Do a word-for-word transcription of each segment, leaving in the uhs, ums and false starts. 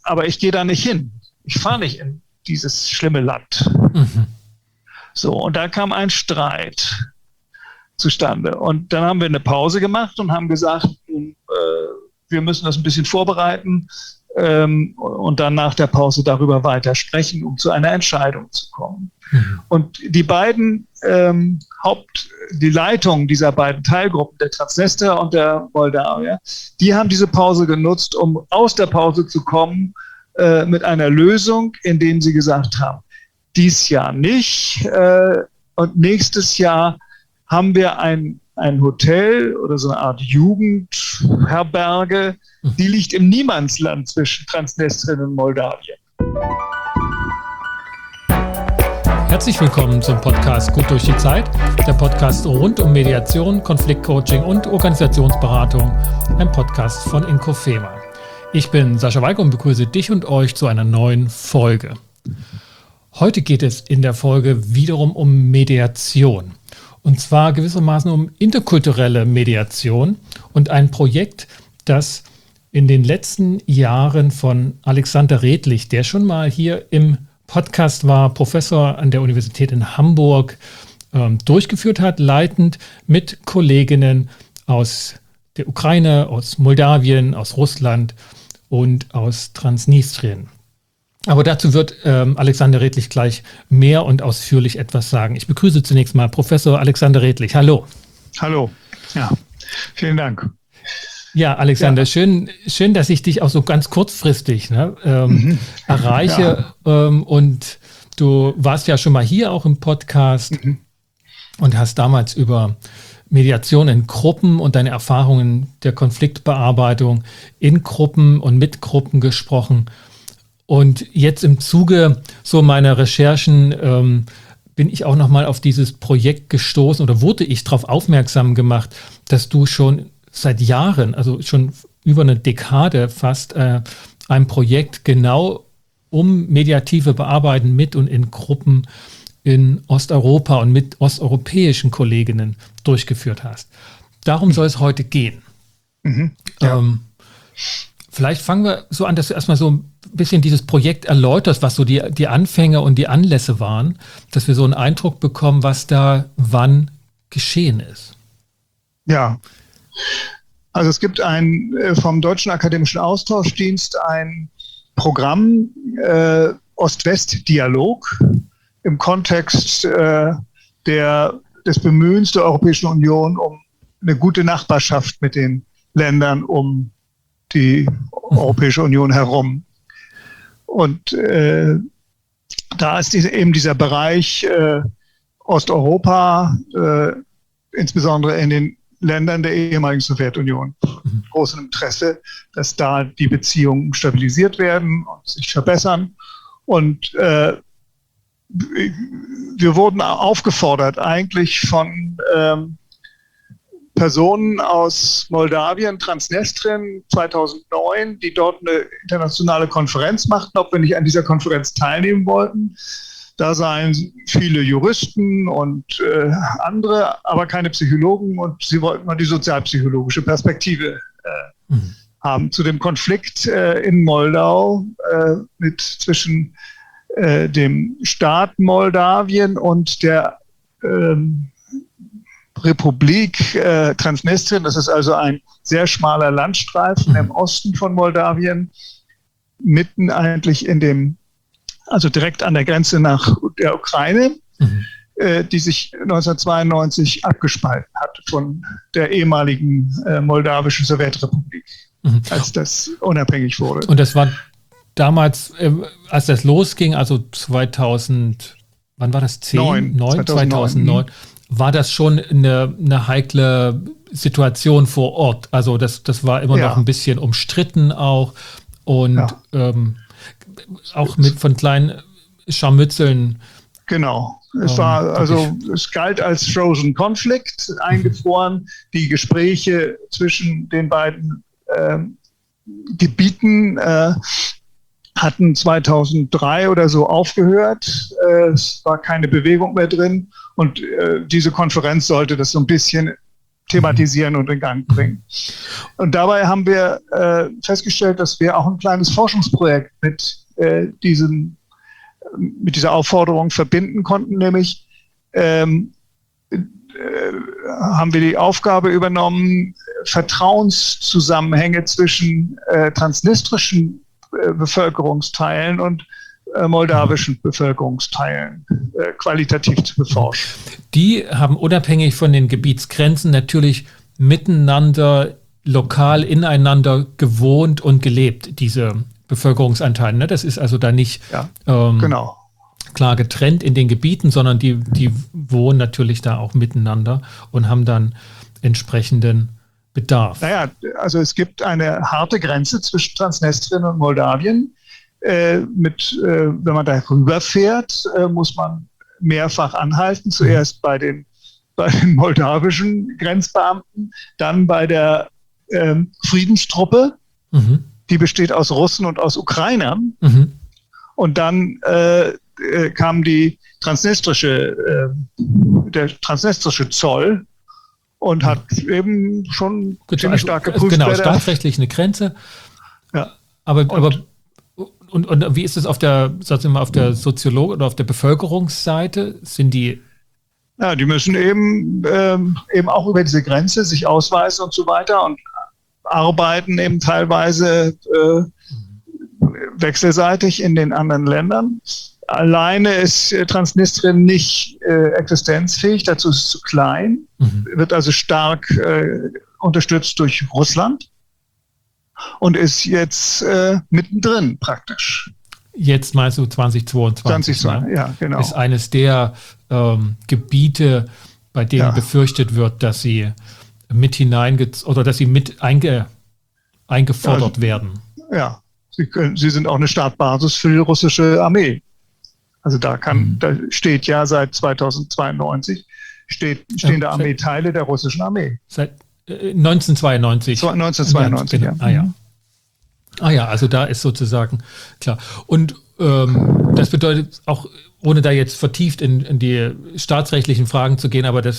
aber ich gehe da nicht hin. Ich fahre nicht in dieses schlimme Land. Mhm. So, und da kam ein Streit zustande. Und dann haben wir eine Pause gemacht und haben gesagt, äh, wir müssen das ein bisschen vorbereiten ähm, und dann nach der Pause darüber weiter sprechen, um zu einer Entscheidung zu kommen. Mhm. Und die beiden ähm, Haupt, die Leitung dieser beiden Teilgruppen, der Transnistrer und der Moldawier, die haben diese Pause genutzt, um aus der Pause zu kommen äh, mit einer Lösung, indem sie gesagt haben, dies Jahr nicht äh, und nächstes Jahr haben wir ein, ein Hotel oder so eine Art Jugendherberge, die liegt im Niemandsland zwischen Transnistrien und Moldawien. Herzlich willkommen zum Podcast Gut durch die Zeit, der Podcast rund um Mediation, Konfliktcoaching und Organisationsberatung, ein Podcast von Inkofema. Ich bin Sascha Walke und begrüße dich und euch zu einer neuen Folge. Heute geht es in der Folge wiederum um Mediation. Und zwar gewissermaßen um interkulturelle Mediation und ein Projekt, das in den letzten Jahren von Alexander Redlich, der schon mal hier im Podcast war, Professor an der Universität in Hamburg, ähm, durchgeführt hat, leitend mit Kolleginnen aus der Ukraine, aus Moldawien, aus Russland und aus Transnistrien. Aber dazu wird ähm, Alexander Redlich gleich mehr und ausführlich etwas sagen. Ich begrüße zunächst mal Professor Alexander Redlich. Hallo. Hallo. Ja, vielen Dank. Ja, Alexander, ja. Schön, schön, dass ich dich auch so ganz kurzfristig ne, ähm, mhm. erreiche. Ja. Ähm, und du warst ja schon mal hier auch im Podcast mhm. und hast damals über Mediation in Gruppen und deine Erfahrungen der Konfliktbearbeitung in Gruppen und mit Gruppen gesprochen. Und jetzt im Zuge so meiner Recherchen ähm, bin ich auch nochmal auf dieses Projekt gestoßen oder wurde ich darauf aufmerksam gemacht, dass du schon seit Jahren, also schon über eine Dekade fast, äh, ein Projekt genau um mediative Bearbeiten mit und in Gruppen in Osteuropa und mit osteuropäischen Kolleginnen durchgeführt hast. Darum soll es heute gehen. Mhm, ja. ähm, vielleicht fangen wir so an, dass du erstmal so ein bisschen dieses Projekt erläuterst, was so die, die Anfänge und die Anlässe waren, dass wir so einen Eindruck bekommen, was da wann geschehen ist. Ja, also es gibt ein vom Deutschen Akademischen Austauschdienst ein Programm äh, Ost-West-Dialog im Kontext äh, der, des Bemühens der Europäischen Union um eine gute Nachbarschaft mit den Ländern um die Europäische Union herum. Und äh, da ist diese, eben dieser Bereich äh, Osteuropa, äh, insbesondere in den Ländern der ehemaligen Sowjetunion, mhm. großes Interesse, dass da die Beziehungen stabilisiert werden und sich verbessern. Und äh, wir wurden aufgefordert, eigentlich von ähm, Personen aus Moldawien, Transnistrien zweitausendneun, die dort eine internationale Konferenz machten, ob wir nicht an dieser Konferenz teilnehmen wollten. Da seien viele Juristen und äh, andere, aber keine Psychologen, und sie wollten mal die sozialpsychologische Perspektive äh, mhm. haben zu dem Konflikt äh, in Moldau äh, mit zwischen äh, dem Staat Moldawien und der ähm, Republik äh, Transnistrien. Das ist also ein sehr schmaler Landstreifen mhm. im Osten von Moldawien, mitten eigentlich in dem, also direkt an der Grenze nach der Ukraine, mhm. äh, die sich neunzehnhundertzweiundneunzig abgespalten hat von der ehemaligen äh, moldawischen Sowjetrepublik, mhm. als das unabhängig wurde. Und das war damals, äh, als das losging, also zweitausend, wann war das? zehn? Neun, neun, zweitausendneun. War das schon eine, eine heikle Situation vor Ort? Also das, das war immer ja. noch ein bisschen umstritten auch und ja. ähm, auch mit von kleinen Scharmützeln. Genau. Es ähm, war also es galt als Frozen Conflict eingefroren. Die Gespräche zwischen den beiden äh, Gebieten äh, hatten zweitausenddrei oder so aufgehört. Es war keine Bewegung mehr drin. Und äh, diese Konferenz sollte das so ein bisschen thematisieren und in Gang bringen. Und dabei haben wir äh, festgestellt, dass wir auch ein kleines Forschungsprojekt mit, äh, diesem, mit dieser Aufforderung verbinden konnten, nämlich ähm, äh, haben wir die Aufgabe übernommen, Vertrauenszusammenhänge zwischen äh, transnistrischen äh, Bevölkerungsteilen und äh, moldawischen Bevölkerungsteilen äh, qualitativ zu beforschen. Die haben unabhängig von den Gebietsgrenzen natürlich miteinander, lokal ineinander gewohnt und gelebt, diese Bevölkerungsanteile. Ne? Das ist also da nicht ja, ähm, genau. klar getrennt in den Gebieten, sondern die, die wohnen natürlich da auch miteinander und haben dann entsprechenden Bedarf. Naja, also es gibt eine harte Grenze zwischen Transnistrien und Moldawien. Äh, mit, äh, wenn man da rüberfährt, äh, muss man mehrfach anhalten. Zuerst bei den, bei den moldawischen Grenzbeamten, dann bei der ähm, Friedenstruppe, mhm. die besteht aus Russen und aus Ukrainern. Mhm. Und dann äh, äh, kam die transnistrische, äh, der transnistrische Zoll und hat mhm. eben schon Gut, ziemlich also, stark geprüft. Genau, staatsrechtlich eine Grenze. Ja. Aber, und, aber und, und wie ist es auf der, sagen wir mal, auf der Soziolog- oder auf der Bevölkerungsseite? Sind die Ja, die müssen eben, ähm, eben auch über diese Grenze sich ausweisen und so weiter und arbeiten eben teilweise äh, wechselseitig in den anderen Ländern. Alleine ist Transnistrien nicht äh, existenzfähig, dazu ist es zu klein, mhm. wird also stark äh, unterstützt durch Russland und ist jetzt äh, mittendrin praktisch. Jetzt meinst du zwanzig zweiundzwanzig? zwanzig zweiundzwanzig, ne? Ja, genau. Ist eines der ähm, Gebiete, bei denen ja. befürchtet wird, dass sie mit hineinge oder dass sie mit einge eingefordert ja, werden. Ja, sie, können, sie sind auch eine Startbasis für die russische Armee. Also da kann, mhm. da steht ja seit zweitausendzweiundneunzig steht, stehen ja, da Armeeteile der russischen Armee. Seit äh, neunzehnhundertzweiundneunzig. neunzehnhundertzweiundneunzig, ja. Ah ja. Ah ja, also da ist sozusagen klar. Und ähm, das bedeutet auch, ohne da jetzt vertieft in, in die staatsrechtlichen Fragen zu gehen, aber das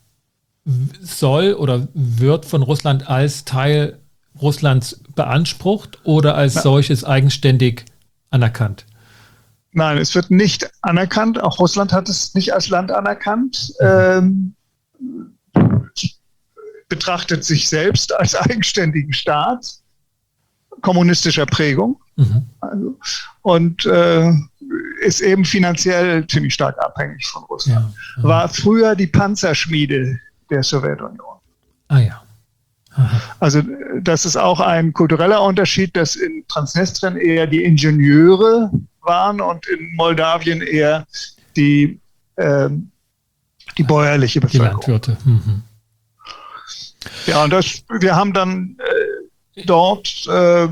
soll oder wird von Russland als Teil Russlands beansprucht oder als ja. solches eigenständig anerkannt? Nein, es wird nicht anerkannt. Auch Russland hat es nicht als Land anerkannt. Mhm. Ähm, betrachtet sich selbst als eigenständigen Staat kommunistischer Prägung. Mhm. Also, und äh, ist eben finanziell ziemlich stark abhängig von Russland. Ja. War früher die Panzerschmiede der Sowjetunion. Ah ja. Aha. Also das ist auch ein kultureller Unterschied, dass in Transnistrien eher die Ingenieure waren und in Moldawien eher die, äh, die bäuerliche Bevölkerung. Die Landwirte. Mhm. Ja, und das, wir haben dann äh, dort äh,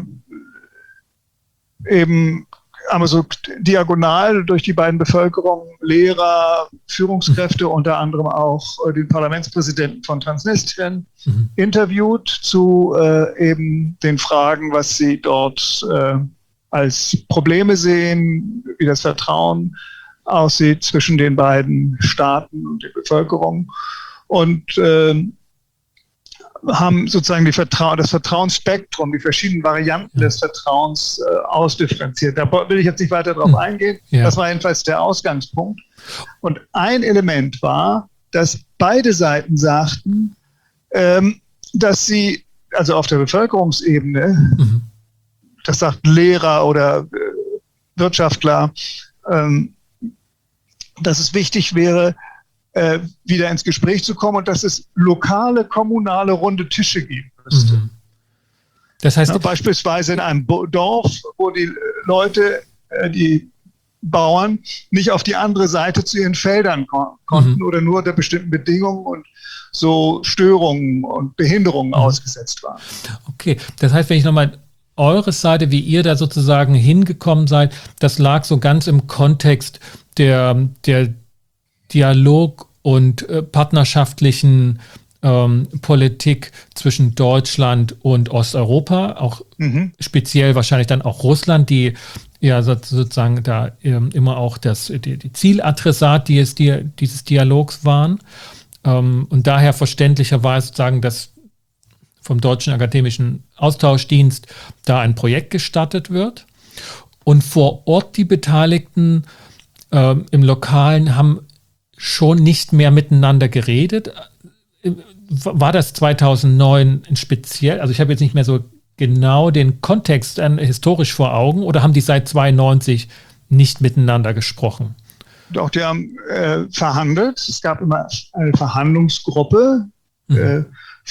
eben aber so diagonal durch die beiden Bevölkerungen, Lehrer, Führungskräfte, mhm. unter anderem auch äh, den Parlamentspräsidenten von Transnistrien, mhm. interviewt zu äh, eben den Fragen, was sie dort äh, als Probleme sehen, wie das Vertrauen aussieht zwischen den beiden Staaten und der Bevölkerung. Und äh, haben sozusagen die Vertrau- das Vertrauensspektrum, die verschiedenen Varianten ja. des Vertrauens äh, ausdifferenziert. Da will ich jetzt nicht weiter drauf hm. eingehen. Ja. Das war jedenfalls der Ausgangspunkt. Und ein Element war, dass beide Seiten sagten, ähm, dass sie, also auf der Bevölkerungsebene, mhm. das sagt Lehrer oder äh, Wirtschaftler, ähm, dass es wichtig wäre, Äh, wieder ins Gespräch zu kommen und dass es lokale, kommunale runde Tische geben müsste. Mhm. Das heißt, ja, beispielsweise in einem Bo- Dorf, wo die Leute, äh, die Bauern, nicht auf die andere Seite zu ihren Feldern kon- konnten mhm. oder nur unter bestimmten Bedingungen und so Störungen und Behinderungen mhm. ausgesetzt waren. Okay, das heißt, wenn ich nochmal eure Seite, wie ihr da sozusagen hingekommen seid, das lag so ganz im Kontext der, der Dialog und äh, partnerschaftlichen ähm, Politik zwischen Deutschland und Osteuropa, auch mhm. speziell wahrscheinlich dann auch Russland, die ja sozusagen da ähm, immer auch das, die, die Zieladressat die es, die, dieses Dialogs waren. Ähm, und daher verständlicherweise sozusagen, dass vom Deutschen Akademischen Austauschdienst da ein Projekt gestartet wird. Und vor Ort die Beteiligten ähm, im Lokalen haben schon nicht mehr miteinander geredet. War das zweitausendneun speziell? Also ich habe jetzt nicht mehr so genau den Kontext äh, historisch vor Augen, oder haben die seit zweiundneunzig nicht miteinander gesprochen? Doch, die haben äh, verhandelt. Es gab immer eine Verhandlungsgruppe. Mhm. Äh,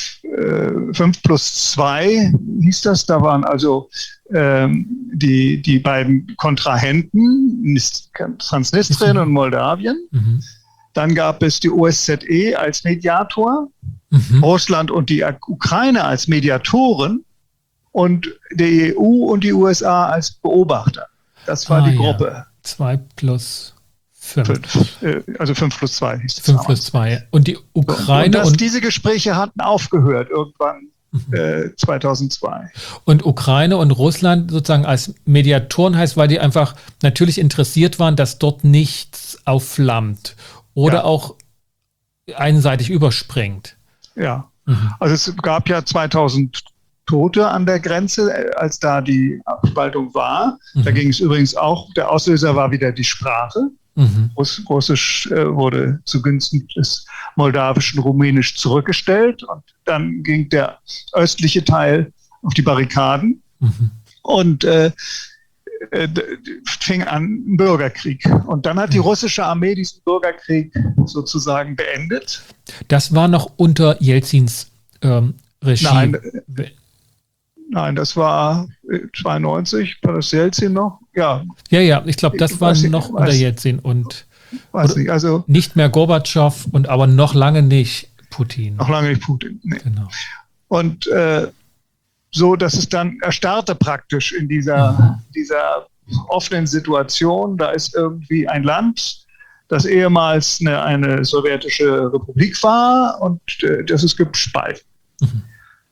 fünf plus zwei hieß das. Da waren also ähm, die, die beiden Kontrahenten, Transnistrien mhm. und Moldawien. Mhm. Dann gab es die O S Z E als Mediator, mhm. Russland und die Ukraine als Mediatoren und die E U und die U S A als Beobachter. Das war ah, die Gruppe. Ja. Zwei plus fünf. Fünf. Also fünf plus zwei hieß es. Fünf plus zwei. Und die Ukraine. Und, dass und diese Gespräche hatten aufgehört irgendwann mhm. äh, zweitausendzwei. Und Ukraine und Russland sozusagen als Mediatoren heißt, weil die einfach natürlich interessiert waren, dass dort nichts aufflammt oder ja. auch einseitig überspringt. Ja, mhm. also es gab ja zweitausend Tote an der Grenze, als da die Abspaltung war. Mhm. Da ging es übrigens auch, der Auslöser war wieder die Sprache. Mhm. Russ, Russisch äh, wurde zugunsten des Moldawischen Rumänisch zurückgestellt und dann ging der östliche Teil auf die Barrikaden mhm. und äh, äh, fing an ein Bürgerkrieg. Und dann hat die russische Armee diesen Bürgerkrieg sozusagen beendet. Das war noch unter Jelzins ähm, Regime. Nein, Nein, das war zweiundneunzig, war das Jelzin noch? Ja, ja, ja ich glaube, das war noch nicht, unter weiß, Jelzin und weiß nicht, also nicht mehr Gorbatschow und aber noch lange nicht Putin. Noch lange nicht Putin, nee. Genau. Und äh, so, dass es dann erstarrte praktisch in dieser, mhm. dieser offenen Situation. Da ist irgendwie ein Land, das ehemals eine, eine sowjetische Republik war und äh, das ist gespalten. Mhm.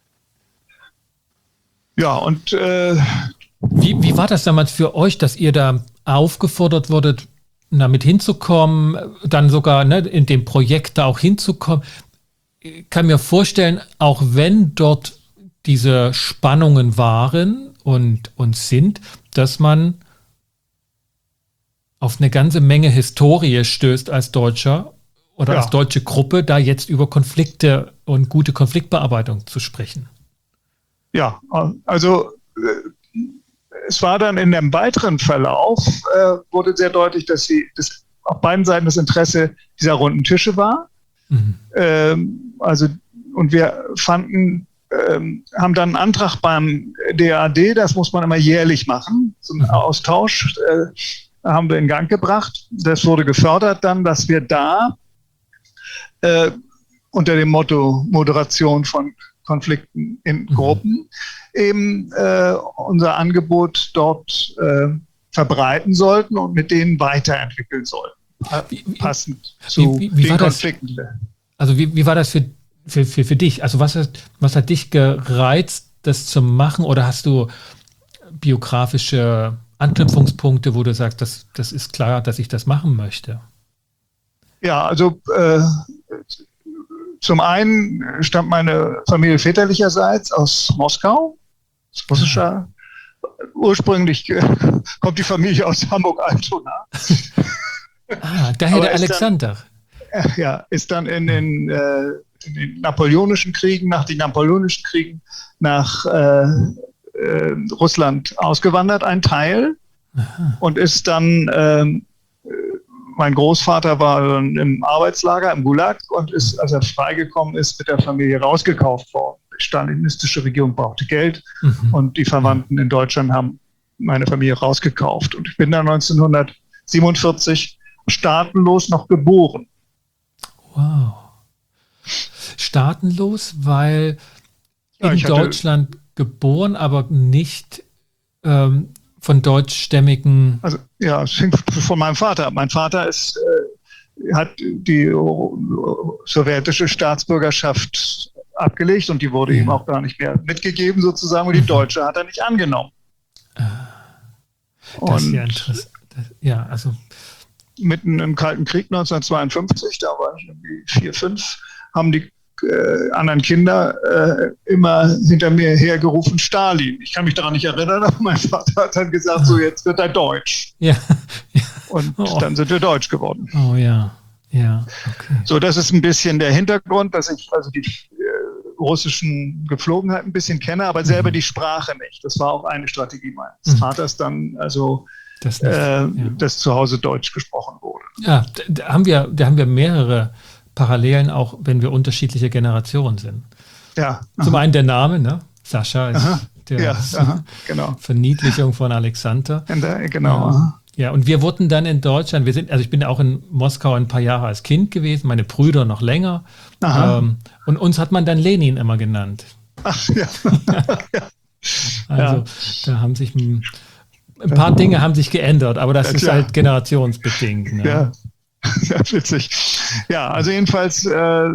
Ja, und äh, wie, wie war das damals für euch, dass ihr da aufgefordert wurdet, damit hinzukommen, dann sogar ne, in dem Projekt da auch hinzukommen? Ich kann mir vorstellen, auch wenn dort diese Spannungen waren und, und sind, dass man auf eine ganze Menge Historie stößt als Deutscher oder ja. als deutsche Gruppe, da jetzt über Konflikte und gute Konfliktbearbeitung zu sprechen. Ja, also äh, es war dann in dem weiteren Verlauf, äh, wurde sehr deutlich, dass sie dass auf beiden Seiten das Interesse dieser runden Tische war. Mhm. Ähm, also, und wir fanden, ähm, haben dann einen Antrag beim D A D, das muss man immer jährlich machen, so einen mhm. Austausch äh, haben wir in Gang gebracht. Das wurde gefördert dann, dass wir da äh, unter dem Motto Moderation von Konflikten in Gruppen, mhm. eben äh, unser Angebot dort äh, verbreiten sollten und mit denen weiterentwickeln sollten, wie, passend wie, zu wie, wie, wie den Konflikten. Das, also wie, wie war das für, für, für, für dich? Also was hat, was hat dich gereizt, das zu machen, oder hast du biografische Anknüpfungspunkte, wo du sagst, das, das ist klar, dass ich das machen möchte? Ja, also äh, zum einen stammt meine Familie väterlicherseits aus Moskau, aus russischer. Ursprünglich kommt die Familie aus Hamburg-Altona. Ah, daher der Alexander. Dann, ja, ist dann in den, äh, in den napoleonischen Kriegen, nach den napoleonischen Kriegen nach äh, äh, Russland ausgewandert, ein Teil. Aha. Und ist dann ähm, mein Großvater war dann im Arbeitslager, im Gulag, und ist, als er freigekommen ist, mit der Familie rausgekauft worden. Die stalinistische Regierung brauchte Geld mhm. und die Verwandten in Deutschland haben meine Familie rausgekauft. Und ich bin dann neunzehnhundertsiebenundvierzig staatenlos noch geboren. Wow. Staatenlos, weil ja, in Deutschland hatte, geboren, aber nicht ähm, von deutschstämmigen... Also ja, es hängt von meinem Vater ab. Mein Vater ist, äh, hat die sowjetische Staatsbürgerschaft abgelegt und die wurde ja. ihm auch gar nicht mehr mitgegeben sozusagen, und die deutsche hat er nicht angenommen. Das und, ist ja interessant. Ja, also mitten im Kalten Krieg neunzehnhundertzweiundfünfzig, da war ich irgendwie vier, fünf, haben die äh, anderen Kinder äh, immer hinter mir hergerufen, Stalin. Ich kann mich daran nicht erinnern, aber mein Vater hat dann gesagt, so jetzt wird er Deutsch. Ja. ja. Und oh. dann sind wir Deutsch geworden. Oh ja, ja. Okay. So, das ist ein bisschen der Hintergrund, dass ich also die russischen Gepflogenheiten ein bisschen kenne, aber selber mhm. die Sprache nicht. Das war auch eine Strategie meines mhm. Vaters dann, also das nicht, äh, ja. dass zu Hause Deutsch gesprochen wurde. Ja, da, da haben wir, da haben wir mehrere Parallelen, auch wenn wir unterschiedliche Generationen sind. Ja. Zum aha. einen der Name, ne? Sascha ist aha. der ja, aha, genau. Verniedlichung von Alexander. Der, genau. Ja. Ja, und wir wurden dann in Deutschland, wir sind, also ich bin auch in Moskau ein paar Jahre als Kind gewesen, meine Brüder noch länger. Ähm, und uns hat man dann Lenin immer genannt. Ach ja. ja. Also ja. da haben sich ein, ein paar Dinge haben sich geändert, aber das ja, ist klar. halt generationsbedingt. Ne? Ja. ja, witzig. Ja, also jedenfalls äh,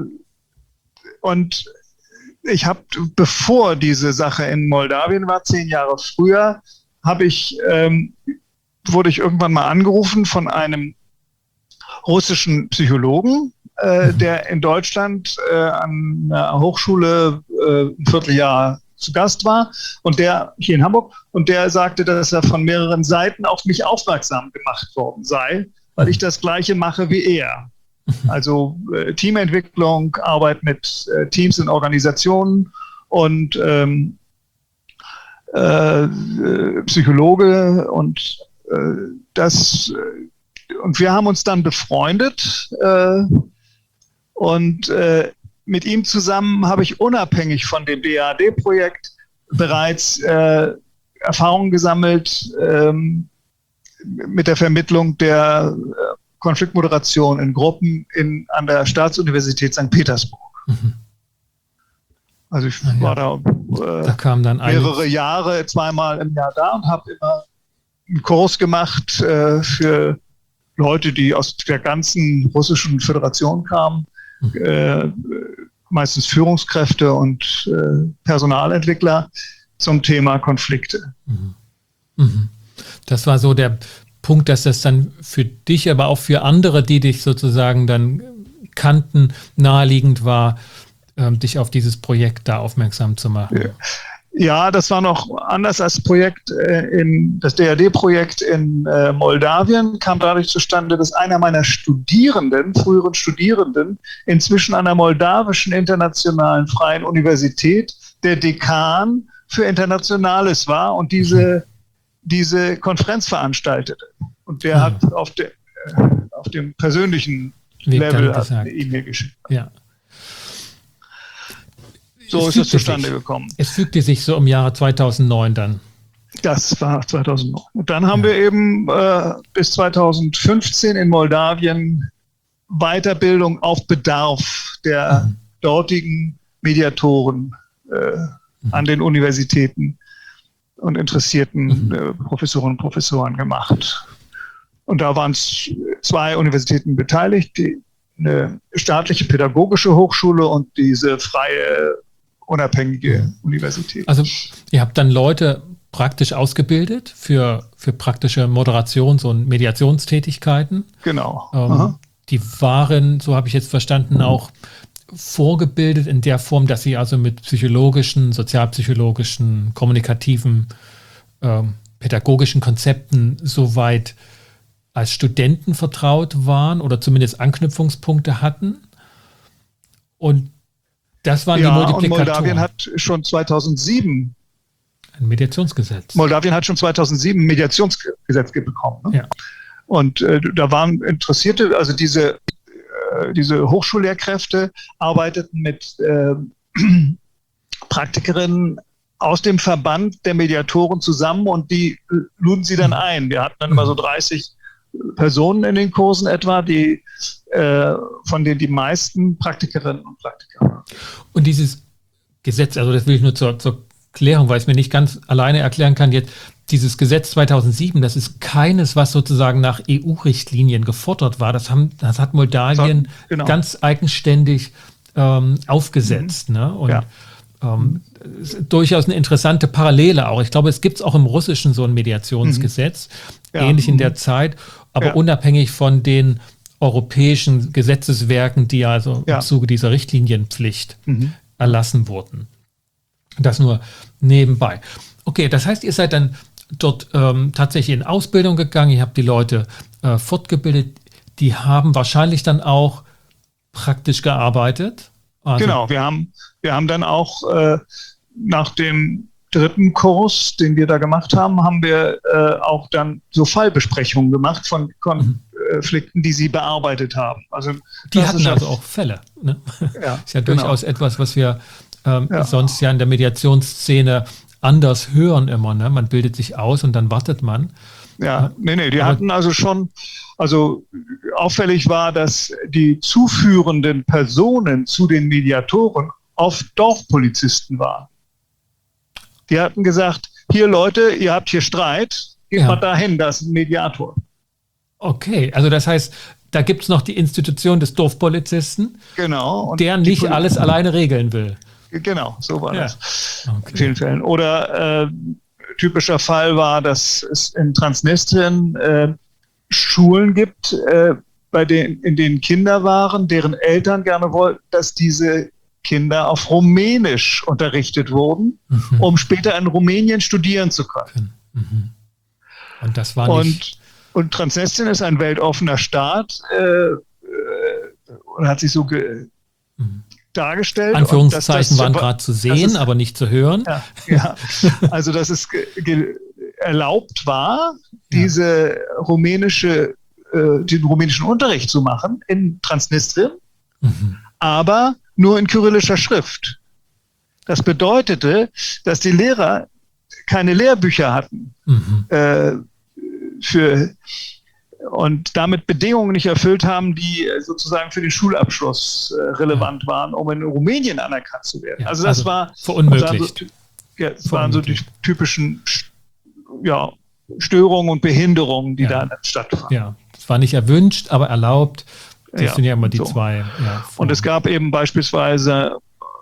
und ich habe, bevor diese Sache in Moldawien war, zehn Jahre früher, habe ich ähm, wurde ich irgendwann mal angerufen von einem russischen Psychologen, äh, der in Deutschland äh, an einer Hochschule äh, ein Vierteljahr zu Gast war und der hier in Hamburg und der sagte, dass er von mehreren Seiten auf mich aufmerksam gemacht worden sei, weil ich das Gleiche mache wie er. Also äh, Teamentwicklung, Arbeit mit äh, Teams und Organisationen und ähm, äh, Psychologe und Das, und wir haben uns dann befreundet äh, und äh, mit ihm zusammen habe ich unabhängig von dem D A D-Projekt bereits äh, Erfahrungen gesammelt ähm, mit der Vermittlung der äh, Konfliktmoderation in Gruppen in, an der Staatsuniversität Sankt Petersburg. Mhm. Also ich ja, war da, äh, da kam dann mehrere Jahre, zweimal im Jahr da und habe immer einen Kurs gemacht äh, für Leute, die aus der ganzen russischen Föderation kamen, mhm. äh, meistens Führungskräfte und äh, Personalentwickler zum Thema Konflikte. Mhm. Mhm. Das war so der Punkt, dass das dann für dich, aber auch für andere, die dich sozusagen dann kannten, naheliegend war, äh, dich auf dieses Projekt da aufmerksam zu machen. Ja. Ja, das war noch anders als Projekt äh, in das D A D-Projekt in äh, Moldawien, kam dadurch zustande, dass einer meiner Studierenden, früheren Studierenden, inzwischen an der moldawischen internationalen freien Universität der Dekan für Internationales war und diese, diese Konferenz veranstaltete. Und der ja. hat auf, de, äh, auf dem persönlichen Weg Level hat eine E-Mail geschickt. Ja. So ist es zustande sich. gekommen. Es fügte sich so im Jahre zweitausendneun dann. Das war zweitausendneun. Und dann haben ja. wir eben äh, bis zweitausendfünfzehn in Moldawien Weiterbildung auf Bedarf der mhm. dortigen Mediatoren äh, mhm. an den Universitäten und interessierten mhm. äh, Professorinnen und Professoren gemacht. Und da waren zwei Universitäten beteiligt, die, eine staatliche pädagogische Hochschule und diese freie unabhängige mhm. Universität. Also ihr habt dann Leute praktisch ausgebildet für, für praktische Moderations- und Mediationstätigkeiten. Genau. Ähm, die waren, so habe ich jetzt verstanden, auch vorgebildet in der Form, dass sie also mit psychologischen, sozialpsychologischen, kommunikativen, ähm, pädagogischen Konzepten soweit als Studenten vertraut waren oder zumindest Anknüpfungspunkte hatten. Und das waren ja, die Multiplikatoren. Und Moldawien hat schon zweitausendsieben ein Mediationsgesetz. Moldawien hat schon zweitausendsieben ein Mediationsgesetz bekommen. Ne? Ja. Und äh, da waren Interessierte, also diese, äh, diese Hochschullehrkräfte arbeiteten mit äh, Praktikerinnen aus dem Verband der Mediatoren zusammen und die luden sie dann ein. Wir hatten dann immer so dreißig Personen in den Kursen etwa, die, äh, von denen die meisten Praktikerinnen und Praktiker waren. Und dieses Gesetz, also das will ich nur zur, zur Klärung, weil ich es mir nicht ganz alleine erklären kann jetzt, dieses Gesetz zweitausendsieben, das ist keines, was sozusagen nach E U-Richtlinien gefordert war. Das, haben, das hat Moldawien genau. ganz eigenständig ähm, aufgesetzt. Mhm. Ne? Und ja. ähm, durchaus eine interessante Parallele auch. Ich glaube, es gibt es auch im Russischen so ein Mediationsgesetz, mhm. ja. ähnlich in der Zeit, aber ja. unabhängig von den europäischen Gesetzeswerken, die also ja. im Zuge dieser Richtlinienpflicht mhm. erlassen wurden. Das nur nebenbei. Okay, das heißt, ihr seid dann dort ähm, tatsächlich in Ausbildung gegangen, ihr habt die Leute äh, fortgebildet, die haben wahrscheinlich dann auch praktisch gearbeitet. Also genau, wir haben, wir haben dann auch äh, nach dem dritten Kurs, den wir da gemacht haben, haben wir äh, auch dann so Fallbesprechungen gemacht von Konflikten, mhm. die sie bearbeitet haben. Also die hatten also auch Fälle. Ne? Ja, ist ja genau. durchaus etwas, was wir ähm, ja. sonst ja in der Mediationsszene anders hören immer. Ne? Man bildet sich aus und dann wartet man. Ja, nee, nee, die hatten also schon, also auffällig war, dass die zuführenden Personen zu den Mediatoren oft Dorfpolizisten waren. Die hatten gesagt, hier Leute, ihr habt hier Streit, geht ja. mal dahin, da ist ein Mediator. Okay, also das heißt, da gibt es noch die Institution des Dorfpolizisten, genau, und der nicht Poli- alles alleine regeln will. Genau, so war ja. das okay. in vielen Fällen. Oder äh, typischer Fall war, dass es in Transnistrien äh, Schulen gibt, äh, bei denen, in denen Kinder waren, deren Eltern gerne wollten, dass diese Kinder auf Rumänisch unterrichtet wurden, mhm. um später in Rumänien studieren zu können. Mhm. Und das war nicht... Und, und Transnistrien ist ein weltoffener Staat äh, äh, und hat sich so ge- mhm. dargestellt. Anführungszeichen und das, das, waren gerade zu sehen, ist, aber nicht zu hören. Ja, ja. Also dass es ge- ge- erlaubt war, diese ja. rumänische, äh, den rumänischen Unterricht zu machen in Transnistrien, mhm. aber nur in kyrillischer Schrift. Das bedeutete, dass die Lehrer keine Lehrbücher hatten mhm. äh, für, und damit Bedingungen nicht erfüllt haben, die sozusagen für den Schulabschluss äh, relevant ja. waren, um in Rumänien anerkannt zu werden. Ja, also das also war verunmöglicht. So, ja, das waren so die typischen ja, Störungen und Behinderungen, die ja. da stattfanden. Ja, es war nicht erwünscht, aber erlaubt. Das ja, sind ja immer die so. zwei. Ja, und es gab eben beispielsweise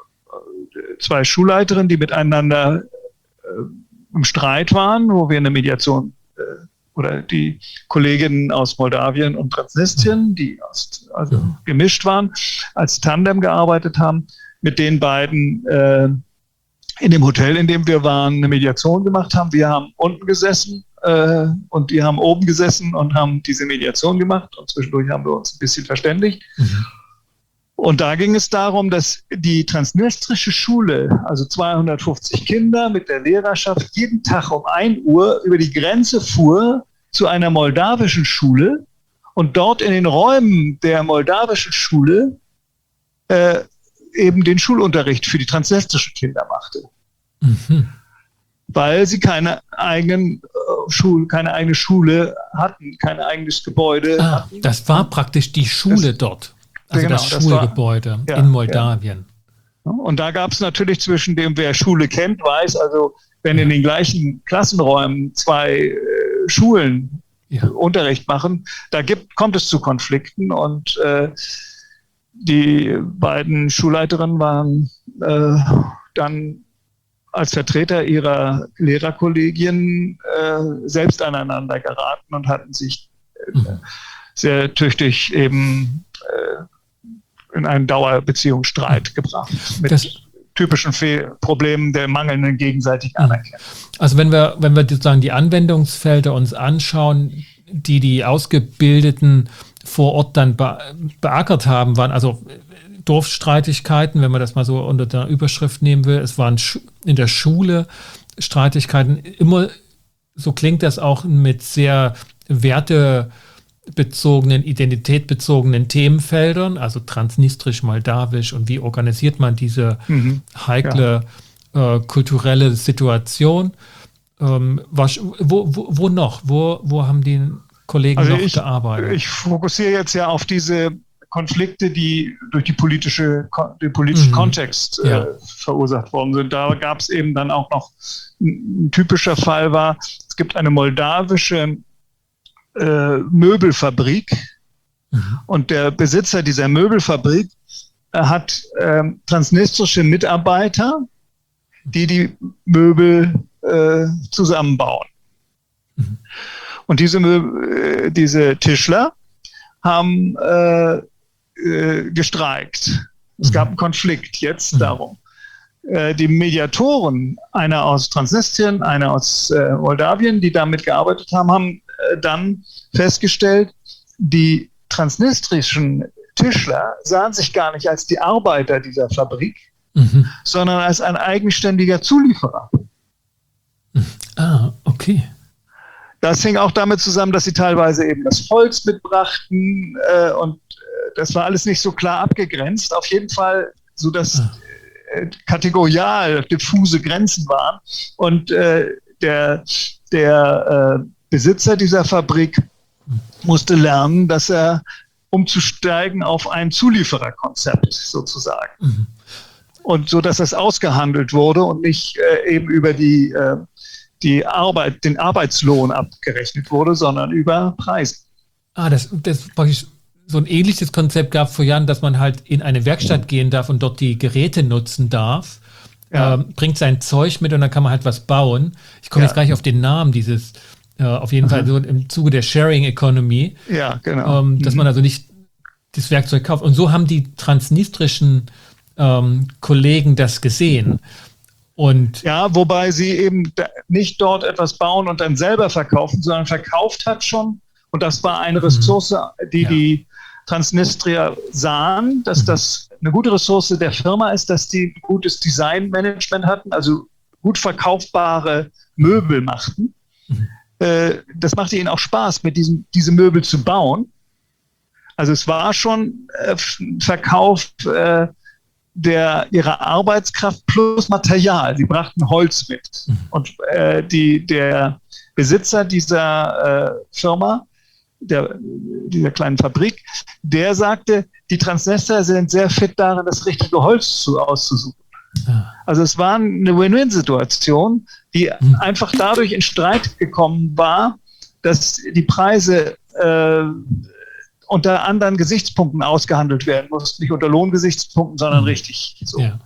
zwei Schulleiterinnen, die miteinander äh, im Streit waren, wo wir eine Mediation äh, oder die Kolleginnen aus Moldawien und Transnistrien, die aus, also mhm. gemischt waren, als Tandem gearbeitet haben, mit den beiden äh, in dem Hotel, in dem wir waren, eine Mediation gemacht haben. Wir haben unten gesessen äh, und die haben oben gesessen und haben diese Mediation gemacht und zwischendurch haben wir uns ein bisschen verständigt. Mhm. Und da ging es darum, dass die transnistrische Schule, also zweihundertfünfzig Kinder mit der Lehrerschaft, jeden Tag um ein Uhr über die Grenze fuhr zu einer moldawischen Schule und dort in den Räumen der moldawischen Schule äh, eben den Schulunterricht für die transnistrischen Kinder machte. Mhm. Weil sie keine eigenen äh, Schule, keine eigene Schule hatten, kein eigenes Gebäude ah, hatten. Das war praktisch die Schule das, dort. Also genau, das Schulgebäude das war, in ja, Moldawien. Ja. Und da gab es natürlich zwischen dem, wer Schule kennt, weiß, also wenn ja. in den gleichen Klassenräumen zwei äh, Schulen ja. Unterricht machen, da gibt, kommt es zu Konflikten und äh, die beiden Schulleiterinnen waren äh, dann als Vertreter ihrer Lehrerkollegien äh, selbst aneinander geraten und hatten sich äh, mhm. sehr tüchtig eben äh, in einen Dauerbeziehungsstreit gebracht mit das, typischen Fe- Problemen der mangelnden gegenseitigen Anerkennung. Also wenn wir, wenn wir sozusagen die Anwendungsfelder uns anschauen, die die Ausgebildeten vor Ort dann be- beackert haben, waren also Dorfstreitigkeiten, wenn man das mal so unter der Überschrift nehmen will. Es waren Schu- in der Schule Streitigkeiten, immer, so klingt das auch, mit sehr wertebezogenen, identitätbezogenen Themenfeldern, also transnistrisch, moldawisch und wie organisiert man diese mhm. heikle ja. äh, kulturelle Situation. Ähm, was, wo, wo, wo noch? Wo, wo haben die Kollegen also noch ich, gearbeitet? Ich fokussiere jetzt ja auf diese Konflikte, die durch die politische, den politischen mhm. Kontext äh, ja. verursacht worden sind. Da gab es eben dann auch noch, ein, ein typischer Fall war, es gibt eine moldawische äh, Möbelfabrik mhm. und der Besitzer dieser Möbelfabrik äh, hat äh, transnistrische Mitarbeiter die die Möbel äh, zusammenbauen. Mhm. Und diese, Möbel, äh, diese Tischler haben äh, äh, gestreikt. Es mhm. gab einen Konflikt jetzt mhm. darum. Äh, die Mediatoren, einer aus Transnistrien, einer aus äh, Moldawien, die damit gearbeitet haben, haben äh, dann festgestellt, die transnistrischen Tischler sahen sich gar nicht als die Arbeiter dieser Fabrik, mhm. sondern als ein eigenständiger Zulieferer. Ah, okay. Das hing auch damit zusammen, dass sie teilweise eben das Holz mitbrachten äh, und äh, das war alles nicht so klar abgegrenzt. Auf jeden Fall, so dass ah. äh, kategorial diffuse Grenzen waren. Und äh, der, der äh, Besitzer dieser Fabrik musste lernen, dass er umzusteigen auf ein Zuliefererkonzept sozusagen. Mhm. Und so, dass das ausgehandelt wurde und nicht äh, eben über die, äh, die Arbeit, den Arbeitslohn abgerechnet wurde, sondern über Preise. Ah, das, das praktisch so ein ähnliches Konzept gab vor Jahren, dass man halt in eine Werkstatt gehen darf und dort die Geräte nutzen darf, ja. ähm, bringt sein Zeug mit und dann kann man halt was bauen. Ich komme ja. jetzt gar nicht auf den Namen dieses, äh, auf jeden mhm. Fall so im Zuge der Sharing Economy. Ja, genau. Ähm, dass mhm. man also nicht das Werkzeug kauft. Und so haben die transnistrischen ähm, Kollegen das gesehen. Und ja, wobei sie eben nicht dort etwas bauen und dann selber verkaufen, sondern verkauft hat schon. Und das war eine Ressource, die ja. die Transnistrier sahen, dass das eine gute Ressource der Firma ist, dass die gutes Designmanagement hatten, also gut verkaufbare Möbel machten. Mhm. Äh, das machte ihnen auch Spaß, mit diesem, diese Möbel zu bauen. Also es war schon äh, Verkauf äh, der, ihrer Arbeitskraft plus Material. Sie brachten Holz mit. Mhm. Und äh, die, der Besitzer dieser äh, Firma, der, dieser kleinen Fabrik, der sagte, die Transnistrier sind sehr fit darin, das richtige Holz zu, auszusuchen. Ja. Also es war eine Win-Win-Situation, die mhm. einfach dadurch in Streit gekommen war, dass die Preise äh, unter anderen Gesichtspunkten ausgehandelt werden mussten. Nicht unter Lohngesichtspunkten, sondern mhm. richtig. So. Ja.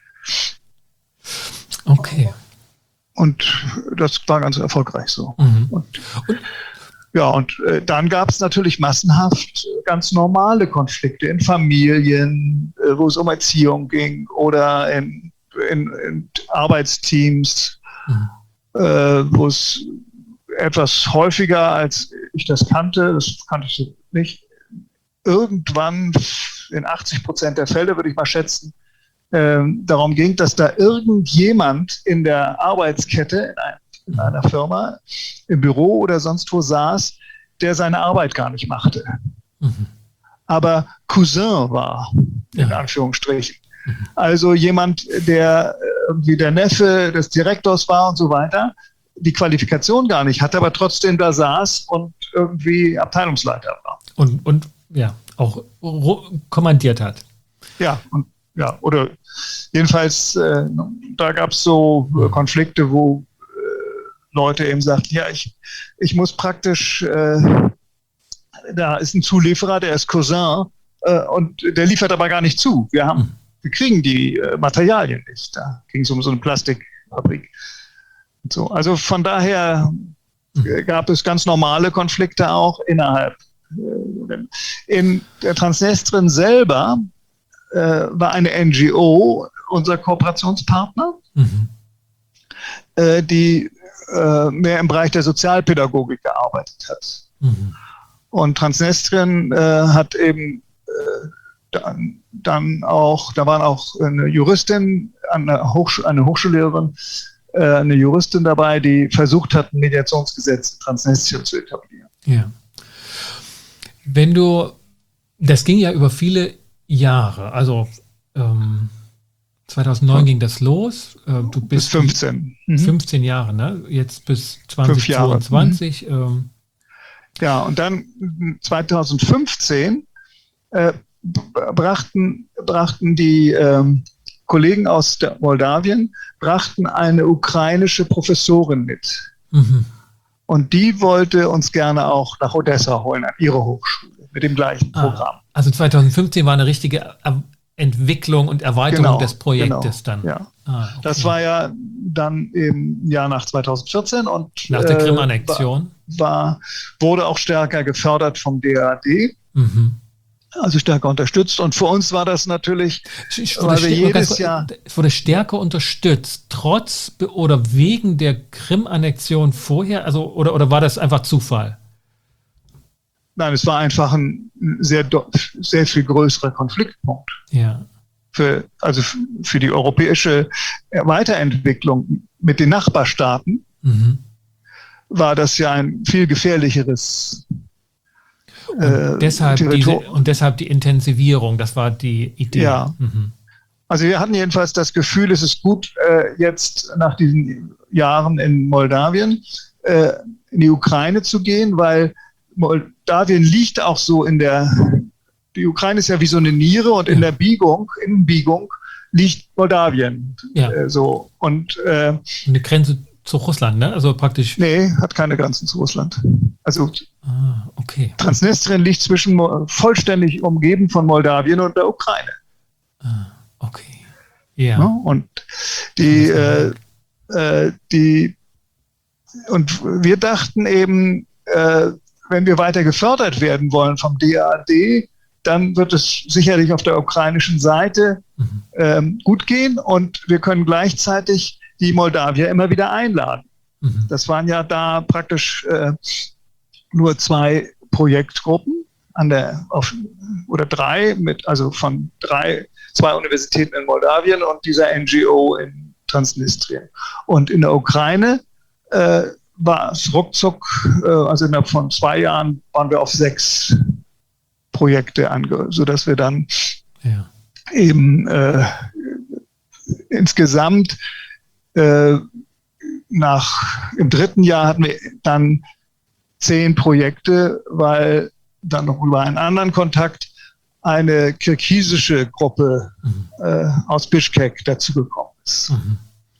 Okay. Und das war ganz erfolgreich so. Mhm. Und, und ja, und äh, dann gab es natürlich massenhaft ganz normale Konflikte in Familien, äh, wo es um Erziehung ging oder in, in, in Arbeitsteams, mhm. äh, wo es etwas häufiger, als ich das kannte, das kannte ich so nicht, irgendwann in achtzig Prozent der Fälle, würde ich mal schätzen, äh, darum ging, dass da irgendjemand in der Arbeitskette, in, ein, in einer Firma, im Büro oder sonst wo saß, der seine Arbeit gar nicht machte. Mhm. Aber Cousin war, in ja. Anführungsstrichen. Mhm. Also jemand, der irgendwie der Neffe des Direktors war und so weiter, die Qualifikation gar nicht hatte, aber trotzdem da saß und irgendwie Abteilungsleiter war. Und, und ja, auch kommandiert hat. Ja, und ja, oder jedenfalls, äh, da gab es so äh, Konflikte, wo äh, Leute eben sagten, ja, ich, ich muss praktisch, äh, da ist ein Zulieferer, der ist Cousin, äh, und der liefert aber gar nicht zu. Wir haben, wir kriegen die äh, Materialien nicht. Da ging es um so eine Plastikfabrik. Und so. Also von daher äh, gab es ganz normale Konflikte auch innerhalb. In der Transnistrien selber äh, war eine N G O unser Kooperationspartner, mhm. äh, die äh, mehr im Bereich der Sozialpädagogik gearbeitet hat. Mhm. Und Transnistrien äh, hat eben äh, dann, dann auch, da waren auch eine Juristin, eine, Hochsch- eine Hochschullehrerin, äh, eine Juristin dabei, die versucht hat, ein Mediationsgesetz in Transnistrien zu etablieren. Ja. Wenn du, das ging ja über viele Jahre, also ähm, zweitausendneun ja. ging das los, äh, du bist bis fünfzehn. fünfzehn mhm. Jahre, ne? Jetzt bis zwanzig zweiundzwanzig. Mhm. Ähm. Ja, und dann zweitausendfünfzehn äh, brachten, brachten die ähm, Kollegen aus der Moldawien, brachten eine ukrainische Professorin mit. Mhm. Und die wollte uns gerne auch nach Odessa holen, an ihre Hochschule, mit dem gleichen Programm. Ah, also zweitausendfünfzehn war eine richtige Entwicklung und Erweiterung genau, des Projektes genau, dann. Ja. Ah, okay. Das war ja dann im Jahr nach zweitausendvierzehn und nach der äh, Krim-Annexion war, wurde auch stärker gefördert vom D A D, mhm. also stärker unterstützt. Und für uns war das natürlich, Ich weil wir jedes kurz, Jahr... Es wurde stärker unterstützt, trotz oder wegen der Krim-Annexion vorher, also oder, oder war das einfach Zufall? Nein, es war einfach ein sehr, sehr viel größerer Konfliktpunkt. Ja. Für, also für die europäische Weiterentwicklung mit den Nachbarstaaten mhm. war das ja ein viel gefährlicheres und, äh, deshalb diese, und deshalb die Intensivierung, das war die Idee. Ja. Mhm. Also wir hatten jedenfalls das Gefühl, es ist gut, äh, jetzt nach diesen Jahren in Moldawien äh, in die Ukraine zu gehen, weil Moldawien liegt auch so in der, die Ukraine ist ja wie so eine Niere und ja. in der Biegung, Innenbiegung liegt Moldawien. Ja. Äh, so. Und äh, eine Grenze zu Russland, ne? Also praktisch. Nee, hat keine Grenzen zu Russland. Also ah, okay. Transnistrien liegt zwischen vollständig umgeben von Moldawien und der Ukraine. Ah, okay. Ja. ja und die, äh, äh, die und wir dachten eben, äh, wenn wir weiter gefördert werden wollen vom D A D, dann wird es sicherlich auf der ukrainischen Seite mhm. ähm, gut gehen und wir können gleichzeitig die Moldawier immer wieder einladen. Mhm. Das waren ja da praktisch äh, nur zwei Projektgruppen an der auf, oder drei mit also von drei zwei Universitäten in Moldawien und dieser N G O in Transnistrien. Und in der Ukraine äh, war es ruckzuck, äh, also innerhalb von zwei Jahren waren wir auf sechs Projekte ange, sodass wir dann ja. eben äh, insgesamt äh, nach im dritten Jahr hatten wir dann zehn Projekte, weil dann noch über einen anderen Kontakt eine kirgisische Gruppe mhm. äh, aus Bischkek dazugekommen ist. Mhm.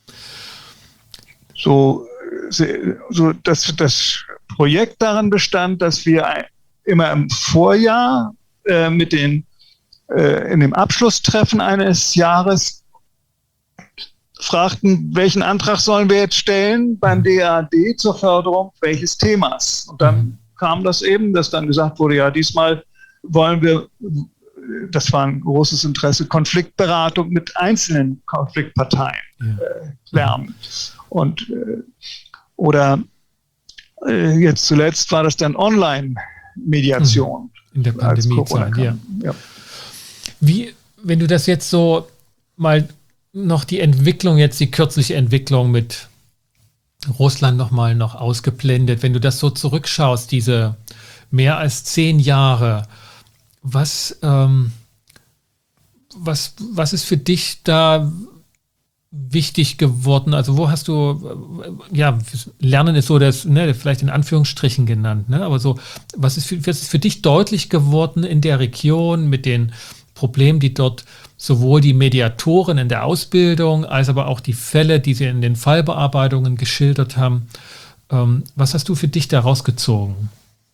So So, dass das Projekt darin bestand, dass wir immer im Vorjahr äh, mit den äh, in dem Abschlusstreffen eines Jahres fragten, welchen Antrag sollen wir jetzt stellen beim D A D zur Förderung welches Themas. Und dann mhm. kam das eben, dass dann gesagt wurde, ja, diesmal wollen wir, das war ein großes Interesse, Konfliktberatung mit einzelnen Konfliktparteien ja. äh, lernen. Und äh, oder äh, jetzt zuletzt war das dann Online-Mediation. In der Pandemiezeit, ja. ja. Wie, wenn du das jetzt so mal noch die Entwicklung, jetzt die kürzliche Entwicklung mit Russland nochmal noch ausgeblendet, wenn du das so zurückschaust, diese mehr als zehn Jahre, was, ähm, was, was ist für dich da wichtig geworden? Also wo hast du, ja, Lernen ist so das, ne, vielleicht in Anführungsstrichen genannt, ne, aber so, was ist, für, was ist für dich deutlich geworden in der Region mit den Problemen, die dort sowohl die Mediatoren in der Ausbildung als aber auch die Fälle, die sie in den Fallbearbeitungen geschildert haben. Ähm, was hast du für dich da rausgezogen?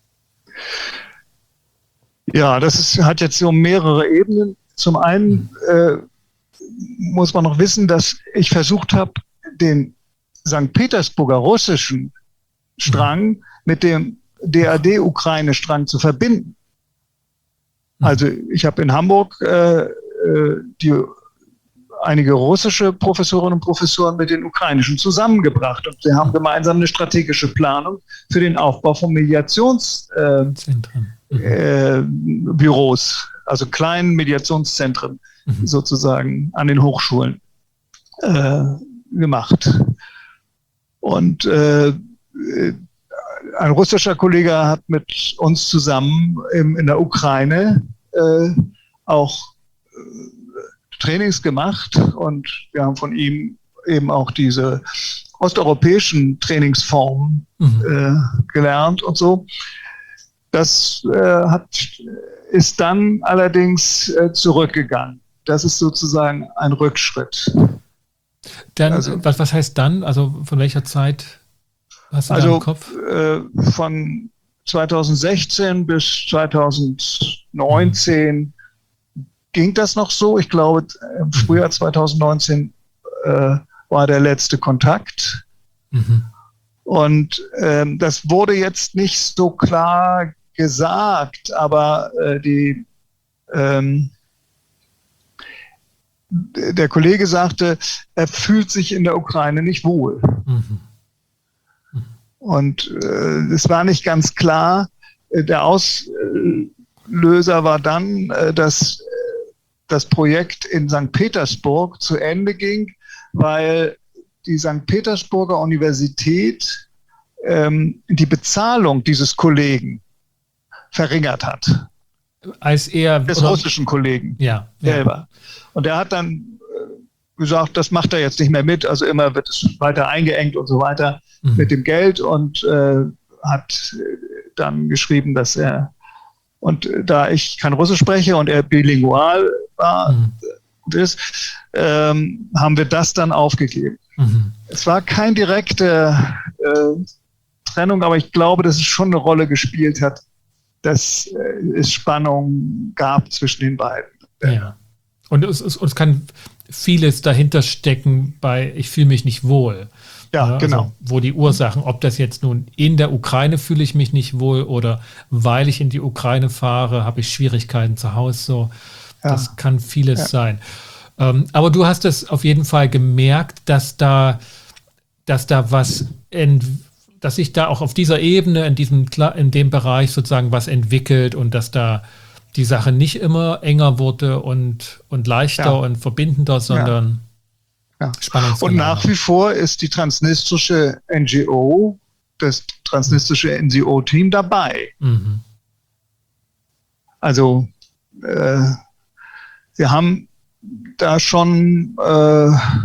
Ja, das ist, hat jetzt so mehrere Ebenen. Zum einen äh, muss man noch wissen, dass ich versucht habe, den Sankt Petersburger russischen Strang mhm. mit dem D A D-Ukraine-Strang zu verbinden. Mhm. Also ich habe in Hamburg äh, die, einige russische Professorinnen und Professoren mit den ukrainischen zusammengebracht und sie haben gemeinsam eine strategische Planung für den Aufbau von Mediationsbüros, äh, mhm. äh, also kleinen Mediationszentren mhm. sozusagen an den Hochschulen äh, gemacht. Und äh, ein russischer Kollege hat mit uns zusammen im, in der Ukraine äh, auch Trainings gemacht und wir haben von ihm eben auch diese osteuropäischen Trainingsformen mhm. äh, gelernt und so. Das äh, hat, ist dann allerdings äh, zurückgegangen. Das ist sozusagen ein Rückschritt. Dann, also, was, was heißt dann? Also von welcher Zeit hast du also, da im Kopf? Äh, von zweitausendsechzehn bis zweitausendneunzehn mhm. ging das noch so. Ich glaube, im Frühjahr zwanzig neunzehn äh, war der letzte Kontakt. Mhm. Und ähm, das wurde jetzt nicht so klar gesagt, aber äh, die, ähm, der Kollege sagte, er fühlt sich in der Ukraine nicht wohl. Mhm. Mhm. Und äh, es war nicht ganz klar. Der Auslöser war dann, äh, dass das Projekt in Sankt Petersburg zu Ende ging, weil die Sankt Petersburger Universität ähm, die Bezahlung dieses Kollegen verringert hat. Als er des oder, russischen Kollegen ja, selber. Ja. Und er hat dann gesagt, das macht er jetzt nicht mehr mit, also immer wird es weiter eingeengt und so weiter mhm. mit dem Geld und äh, hat dann geschrieben, dass er, und da ich kein Russisch spreche und er bilingual war, mhm. ist, ähm, haben wir das dann aufgegeben. Mhm. Es war keine direkte äh, Trennung, aber ich glaube, dass es schon eine Rolle gespielt hat, dass äh, es Spannung gab zwischen den beiden. Ja. Und es, es, es kann vieles dahinter stecken bei ich fühle mich nicht wohl. Ja, ja, genau. Also, wo die Ursachen, ob das jetzt nun in der Ukraine fühle ich mich nicht wohl oder weil ich in die Ukraine fahre, habe ich Schwierigkeiten zu Hause. So. Ja. Das kann vieles ja. sein. Ähm, aber du hast es auf jeden Fall gemerkt, dass da, dass da was, ent, dass sich da auch auf dieser Ebene, in diesem, in dem Bereich sozusagen was entwickelt und dass da die Sache nicht immer enger wurde und, und leichter ja. und verbindender, sondern ja. Ja. Und nach wie vor ist die transnistrische N G O, das transnistrische N G O-Team dabei. Mhm. Also äh, wir haben da schon äh,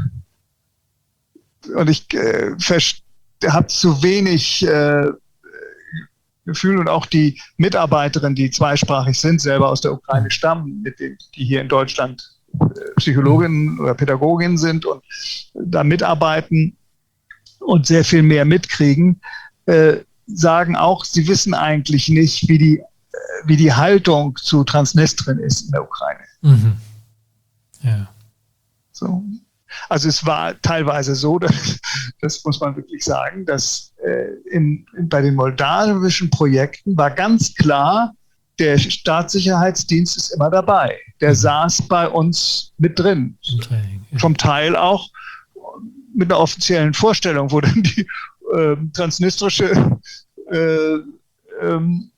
und ich äh, habe zu wenig äh, Gefühl und auch die Mitarbeiterinnen, die zweisprachig sind, selber aus der Ukraine stammen, mit denen, die hier in Deutschland Psychologinnen oder Pädagoginnen sind und da mitarbeiten und sehr viel mehr mitkriegen, äh, sagen auch, sie wissen eigentlich nicht, wie die, äh, wie die Haltung zu Transnistrien ist in der Ukraine. Mhm. Ja. So. Also es war teilweise so, dass, das muss man wirklich sagen, dass äh, in, in, bei den moldawischen Projekten war ganz klar, der Staatssicherheitsdienst ist immer dabei. Der mhm. saß bei uns mit drin. Okay, ja. Zum Teil auch mit einer offiziellen Vorstellung, wo dann die äh, transnistrische äh, ähm,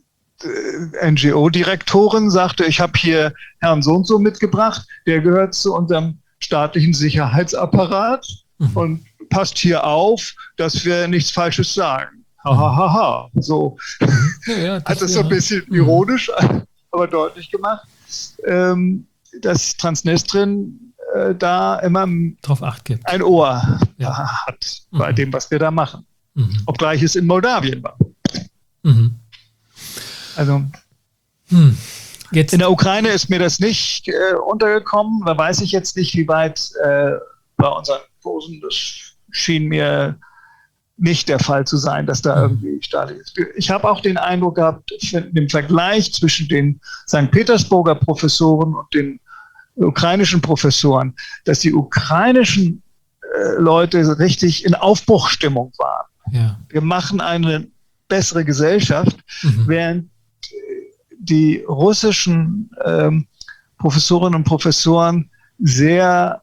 N G O-Direktorin sagte, ich habe hier Herrn so und so mitgebracht, der gehört zu unserem staatlichen Sicherheitsapparat mhm. und passt hier auf, dass wir nichts Falsches sagen. Ha, ha, ha, ha. So ja, ja, hat es so ein bisschen ja. ironisch, aber deutlich gemacht, ähm, dass Transnistrien äh, da immer drauf Acht gibt. ein Ohr ja. hat bei mhm. dem, was wir da machen. Mhm. Obgleich es in Moldawien war. Mhm. Also hm. Jetzt. In der Ukraine ist mir das nicht äh, untergekommen. Da weiß ich jetzt nicht, wie weit äh, bei unseren Kursen, das schien mir nicht der Fall zu sein, dass da mhm. irgendwie staatlich ist. Ich habe auch den Eindruck gehabt, im Vergleich zwischen den Sankt Petersburger Professoren und den ukrainischen Professoren, dass die ukrainischen äh, Leute richtig in Aufbruchsstimmung waren. Ja. Wir machen eine bessere Gesellschaft, mhm. während die russischen ähm, Professorinnen und Professoren sehr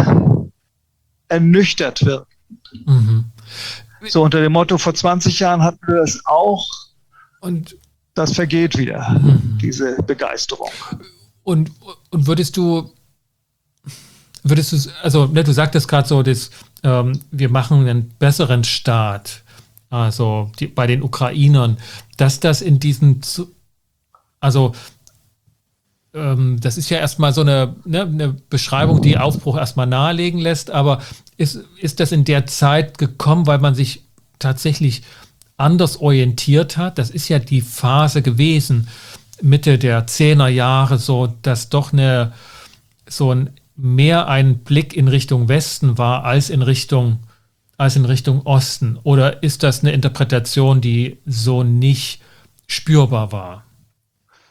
ernüchtert wirken. Mhm. So unter dem Motto, vor zwanzig Jahren hatten wir das auch und das vergeht wieder, mhm. diese Begeisterung. Und, und würdest du, würdest du, also ne, du sagtest gerade so, dass, ähm, wir machen einen besseren Staat, also die, bei den Ukrainern, dass das in diesen Also ähm, das ist ja erstmal so eine, ne, eine Beschreibung, die Aufbruch erstmal nahelegen lässt, aber ist, ist das in der Zeit gekommen, weil man sich tatsächlich anders orientiert hat? Das ist ja die Phase gewesen, Mitte der zehner Jahre, so dass doch eine, so ein, mehr ein Blick in Richtung Westen war als in Richtung, als in Richtung Osten. Oder ist das eine Interpretation, die so nicht spürbar war?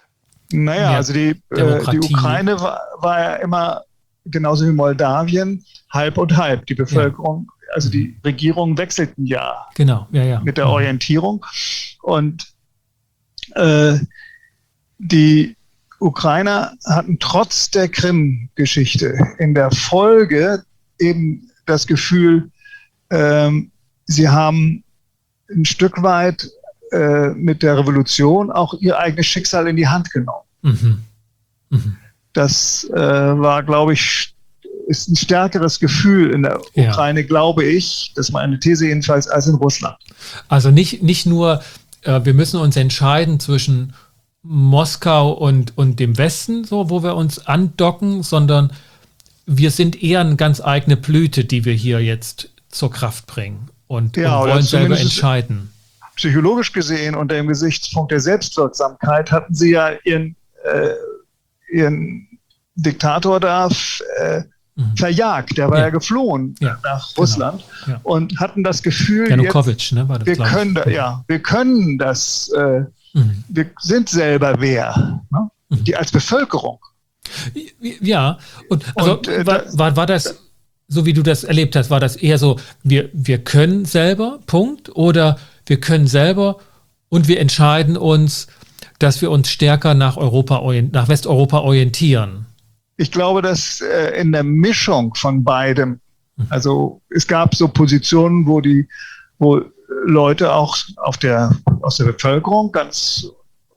Naja, also die, äh, die Ukraine war, war ja immer, genauso wie Moldawien, halb und halb. Die Bevölkerung, ja. also die Regierungen wechselten ja, genau. ja, ja. mit der Orientierung. Und äh, die Ukrainer hatten trotz der Krim-Geschichte in der Folge eben das Gefühl, ähm, sie haben ein Stück weit äh, mit der Revolution auch ihr eigenes Schicksal in die Hand genommen. Mhm. Mhm. Das äh, war, glaube ich, ist ein stärkeres Gefühl in der ja. Ukraine, glaube ich, das ist meine These jedenfalls, als in Russland. Also nicht, nicht nur, äh, wir müssen uns entscheiden zwischen Moskau und, und dem Westen, so, wo wir uns andocken, sondern wir sind eher eine ganz eigene Blüte, die wir hier jetzt zur Kraft bringen und, ja, und wollen selber entscheiden. Psychologisch gesehen, unter dem Gesichtspunkt der Selbstwirksamkeit, hatten sie ja ihren, äh, ihren Diktator da äh, mhm. verjagt. Der war ja, ja geflohen ja, nach genau. Russland ja. und hatten das Gefühl, Janukowitsch, ne, war das, wir, können da, ja, wir können das, äh, mhm. wir sind selber wer, ne? mhm. die als Bevölkerung. Ja, und, also, und äh, war, war, war das, so wie du das erlebt hast, war das eher so, wir, wir können selber, Punkt, oder wir können selber und wir entscheiden uns, dass wir uns stärker nach Europa, nach Westeuropa orientieren? Ich glaube, dass äh, in der Mischung von beidem, also es gab so Positionen, wo die, wo Leute auch auf der, aus der Bevölkerung ganz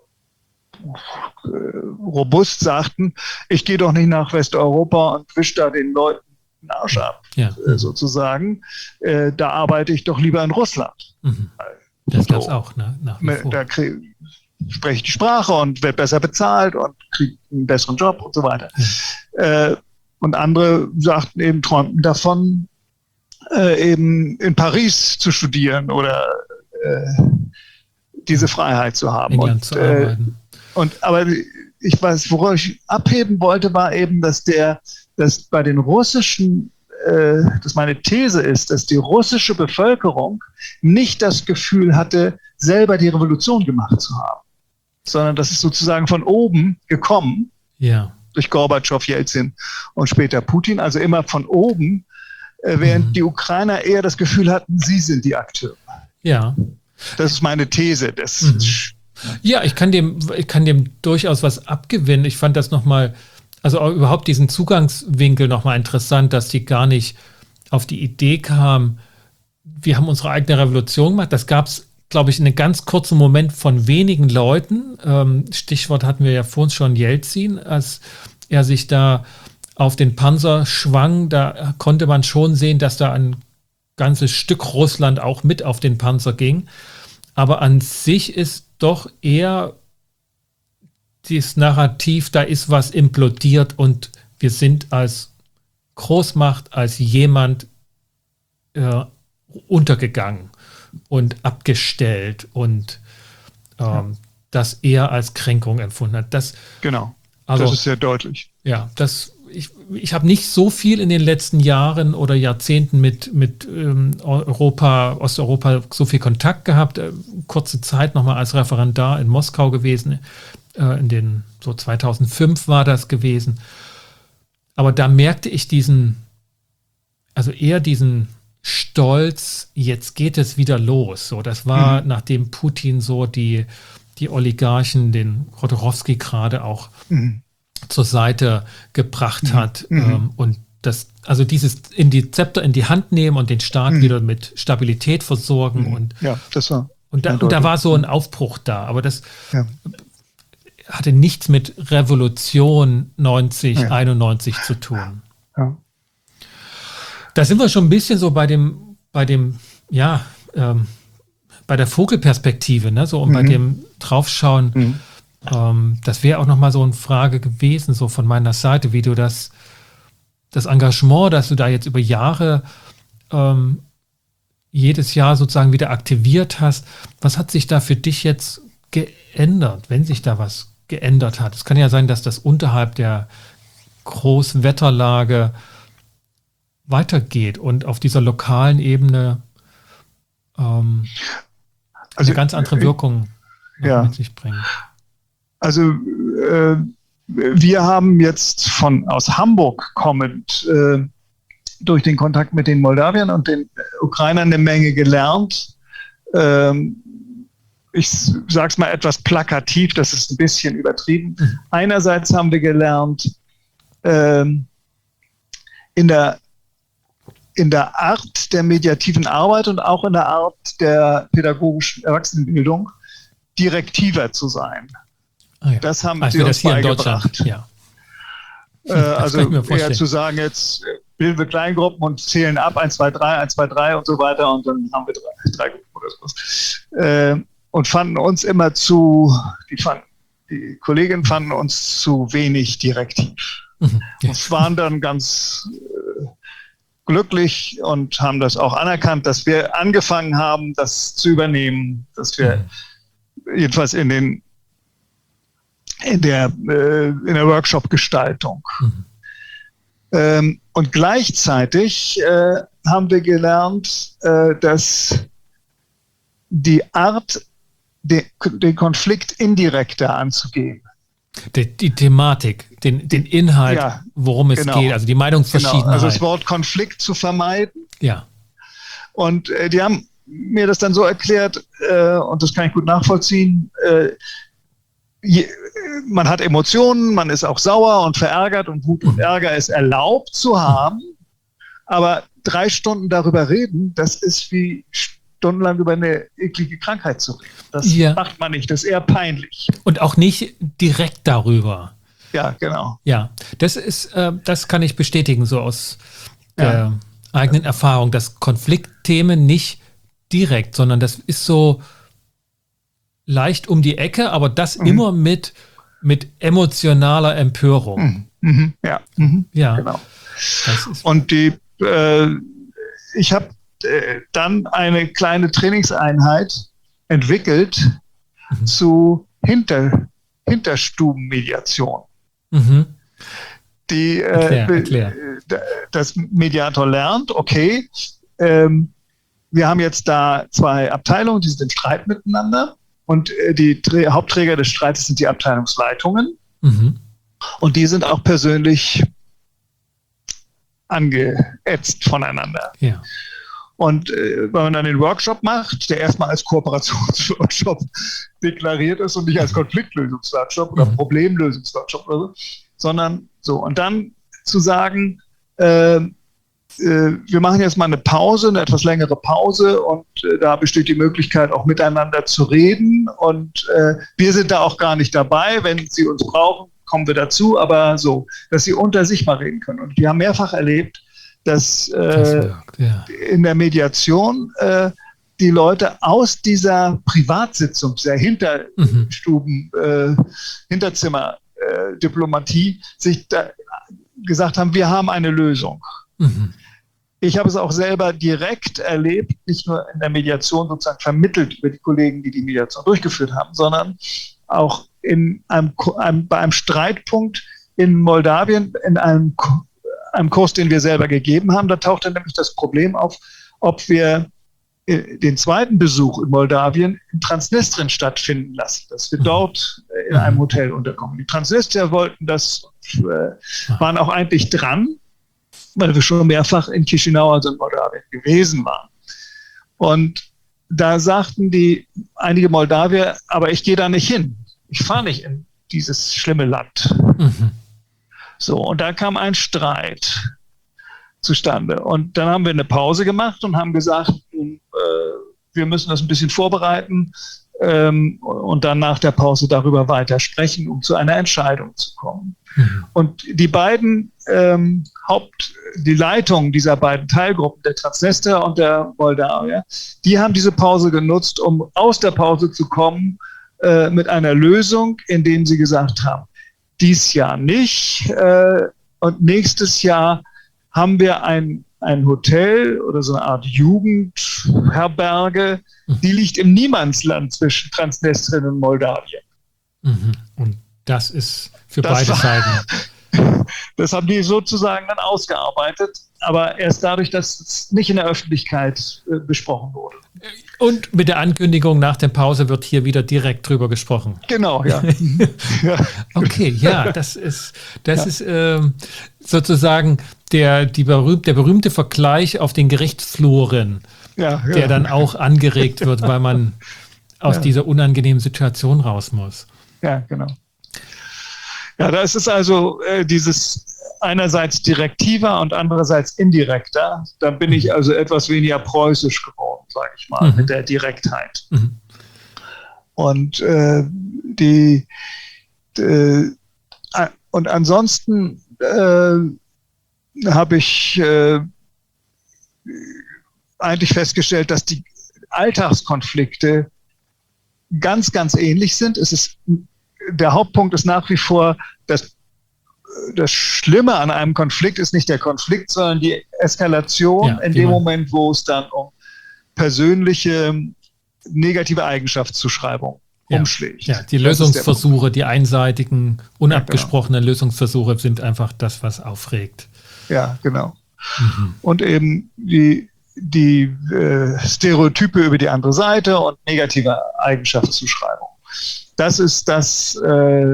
robust sagten, ich gehe doch nicht nach Westeuropa und wische da den Leuten den Arsch ab, ja. äh, sozusagen. Äh, da arbeite ich doch lieber in Russland. Mhm. Das gab es so. auch, ne? Nach wie vor. Da krieg, spreche ich die Sprache und werde besser bezahlt und kriege einen besseren Job und so weiter. Mhm. Äh, und andere sagten eben, träumten davon, äh, eben in Paris zu studieren oder äh, diese Freiheit zu haben. England und, zu arbeiten. Äh, Und, aber ich weiß, worauf ich abheben wollte, war eben, dass der, dass bei den russischen, äh, dass meine These ist, dass die russische Bevölkerung nicht das Gefühl hatte, selber die Revolution gemacht zu haben, sondern das ist sozusagen von oben gekommen, ja. durch Gorbatschow, Jelzin und später Putin, also immer von oben, äh, während mhm. die Ukrainer eher das Gefühl hatten, sie sind die Akteure. Ja. Das ist meine These. Das mhm. Ja, ich kann dem, ich kann dem durchaus was abgewinnen. Ich fand das nochmal, also auch überhaupt diesen Zugangswinkel nochmal interessant, dass die gar nicht auf die Idee kamen, wir haben unsere eigene Revolution gemacht. Das gab es, glaube ich, in einem ganz kurzen Moment von wenigen Leuten. Ähm, Stichwort hatten wir ja vorhin schon Jelzin, als er sich da auf den Panzer schwang. Da konnte man schon sehen, dass da ein ganzes Stück Russland auch mit auf den Panzer ging. Aber an sich ist doch eher dieses Narrativ, da ist was implodiert und wir sind als Großmacht, als jemand äh, untergegangen und abgestellt und ähm, ja. das eher als Kränkung empfunden hat. Das, genau, also, das ist sehr deutlich. Ja, das, ich, ich habe nicht so viel in den letzten Jahren oder Jahrzehnten mit, mit ähm, Europa, Osteuropa so viel Kontakt gehabt. Äh, kurze Zeit nochmal als Referendar in Moskau gewesen, äh, in den so zweitausendfünf war das gewesen. Aber da merkte ich diesen, also eher diesen Stolz, jetzt geht es wieder los. So, das war, mhm. nachdem Putin so die, die Oligarchen, den Chodorowski gerade auch mhm. zur Seite gebracht hat mhm. ähm, und das, also dieses in die Zepter in die Hand nehmen und den Staat mhm. wieder mit Stabilität versorgen mhm. und ja, das war und da, und da war so ein Aufbruch da, aber das ja. hatte nichts mit Revolution neunzig, ja. einundneunzig zu tun. Ja. Da sind wir schon ein bisschen so bei dem, bei dem, ja, ähm, bei der Vogelperspektive, ne, so und mhm. bei dem Draufschauen. Mhm. Ähm, das wäre auch nochmal so eine Frage gewesen, so von meiner Seite, wie du das, das Engagement, das du da jetzt über Jahre ähm, jedes Jahr sozusagen wieder aktiviert hast, was hat sich da für dich jetzt geändert, wenn sich da was geändert hat? Es kann ja sein, dass das unterhalb der Großwetterlage weitergeht und auf dieser lokalen Ebene ähm, also, eine ganz andere Wirkung ja. mit sich bringt. Also äh, wir haben jetzt von aus Hamburg kommend äh, durch den Kontakt mit den Moldawiern und den Ukrainern eine Menge gelernt. Ähm, ich sage es mal etwas plakativ, das ist ein bisschen übertrieben. Mhm. Einerseits haben wir gelernt, ähm, in der, in der Art der mediativen Arbeit und auch in der Art der pädagogischen Erwachsenenbildung direktiver zu sein. Ah ja. Das haben also sie das uns hier beigebracht. In Deutschland, ja. Äh, also eher zu sagen, jetzt bilden wir Kleingruppen und zählen ab, eins, zwei, drei, eins, zwei, drei und so weiter und dann haben wir drei, drei Gruppen oder sowas. Äh, und fanden uns immer zu, die, fanden, die Kolleginnen fanden uns zu wenig direktiv. Mhm, ja. Und waren dann ganz äh, glücklich und haben das auch anerkannt, dass wir angefangen haben, das zu übernehmen, dass wir mhm. jedenfalls in den in der, äh, in der Workshop-Gestaltung. Mhm. Ähm, und gleichzeitig äh, haben wir gelernt, äh, dass die Art, de, den Konflikt indirekter anzugehen. Die, die Thematik, den, den Inhalt, ja, worum es genau, geht, also die Meinungsverschiedenheit. Genau, also das Wort Konflikt zu vermeiden. Ja. Und äh, die haben mir das dann so erklärt, äh, und das kann ich gut nachvollziehen, äh, Je, man hat Emotionen, man ist auch sauer und verärgert und Wut und Ärger ist erlaubt zu haben, aber drei Stunden darüber reden, das ist wie stundenlang über eine eklige Krankheit zu reden. Das ja. macht man nicht, das ist eher peinlich. Und auch nicht direkt darüber. Ja, genau. Ja, das ist, äh, das kann ich bestätigen, so aus der ja. eigenen Erfahrung, dass Konfliktthemen nicht direkt, sondern das ist so leicht um die Ecke, aber das mhm. immer mit, mit emotionaler Empörung. Mhm. Mhm. Ja, mhm. ja. Genau. Das ist und die, äh, ich habe äh, dann eine kleine Trainingseinheit entwickelt mhm. zu Hinter, Hinterstubenmediation. Mhm. Die, äh, erklär, erklär. Das Mediator lernt, okay, ähm, wir haben jetzt da zwei Abteilungen, die sind im Streit miteinander. Und die Trä- Hauptträger des Streites sind die Abteilungsleitungen. Mhm. Und die sind auch persönlich angeätzt voneinander. Ja. Und äh, wenn man dann den Workshop macht, der erstmal als Kooperationsworkshop deklariert ist und nicht als Konfliktlösungsworkshop oder mhm. Problemlösungsworkshop oder so, sondern so. Und dann zu sagen, äh, wir machen jetzt mal eine Pause, eine etwas längere Pause und äh, da besteht die Möglichkeit, auch miteinander zu reden und äh, wir sind da auch gar nicht dabei. Wenn Sie uns brauchen, kommen wir dazu, aber so, dass Sie unter sich mal reden können. Und wir haben mehrfach erlebt, dass äh, das wirkt, ja. in der Mediation äh, die Leute aus dieser Privatsitzung, dieser Hinterstuben, mhm. äh, Hinterzimmer-Diplomatie sich da gesagt haben, wir haben eine Lösung. Mhm. Ich habe es auch selber direkt erlebt, nicht nur in der Mediation sozusagen vermittelt über die Kollegen, die die Mediation durchgeführt haben, sondern auch in einem, einem, bei einem Streitpunkt in Moldawien, in einem, einem Kurs, den wir selber gegeben haben. Da tauchte nämlich das Problem auf, ob wir den zweiten Besuch in Moldawien in Transnistrien stattfinden lassen, dass wir dort in einem Hotel unterkommen. Die Transnistrier wollten das, äh, waren auch eigentlich dran, weil wir schon mehrfach in Chisinau, also in Moldawien, gewesen waren. Und da sagten die einige Moldawier, aber ich gehe da nicht hin. Ich fahre nicht in dieses schlimme Land. Mhm. So, und da kam ein Streit zustande. Und dann haben wir eine Pause gemacht und haben gesagt, äh, wir müssen das ein bisschen vorbereiten ähm, und dann nach der Pause darüber weiter sprechen, um zu einer Entscheidung zu kommen. Mhm. Und die beiden ähm, Haupt, die Leitung dieser beiden Teilgruppen, der Transnistrier und der Moldawier, die haben diese Pause genutzt, um aus der Pause zu kommen äh, mit einer Lösung, indem sie gesagt haben, dies Jahr nicht äh, und nächstes Jahr haben wir ein, ein Hotel oder so eine Art Jugendherberge, mhm. die liegt im Niemandsland zwischen Transnistrien und Moldawien. Mhm. Und das ist für das beide war, Seiten. das haben die sozusagen dann ausgearbeitet, aber erst dadurch, dass es nicht in der Öffentlichkeit äh, besprochen wurde. Und mit der Ankündigung, nach der Pause wird hier wieder direkt drüber gesprochen. Genau, ja. ja. Okay, ja, das ist, das ja. ist ähm, sozusagen der, die berühmt, der berühmte Vergleich auf den Gerichtsfluren, ja, ja. der dann auch angeregt wird, weil man aus ja. dieser unangenehmen Situation raus muss. Ja, genau. Ja, da ist es also äh, dieses einerseits direktiver und andererseits indirekter. Dann bin mhm. ich also etwas weniger preußisch geworden, sage ich mal, mhm. mit der Direktheit. Mhm. Und äh, die äh, und ansonsten äh, habe ich äh, eigentlich festgestellt, dass die Alltagskonflikte ganz, ganz ähnlich sind. Es ist, der Hauptpunkt ist nach wie vor, dass das Schlimme an einem Konflikt ist nicht der Konflikt, sondern die Eskalation ja, in dem Moment, wo es dann um persönliche negative Eigenschaftszuschreibung ja, umschlägt. Ja, die Lösungsversuche, die einseitigen, unabgesprochenen ja, genau. Lösungsversuche sind einfach das, was aufregt. Ja, genau. Mhm. Und eben die die äh, Stereotype über die andere Seite und negative Eigenschaftszuschreibung. Das ist das, äh,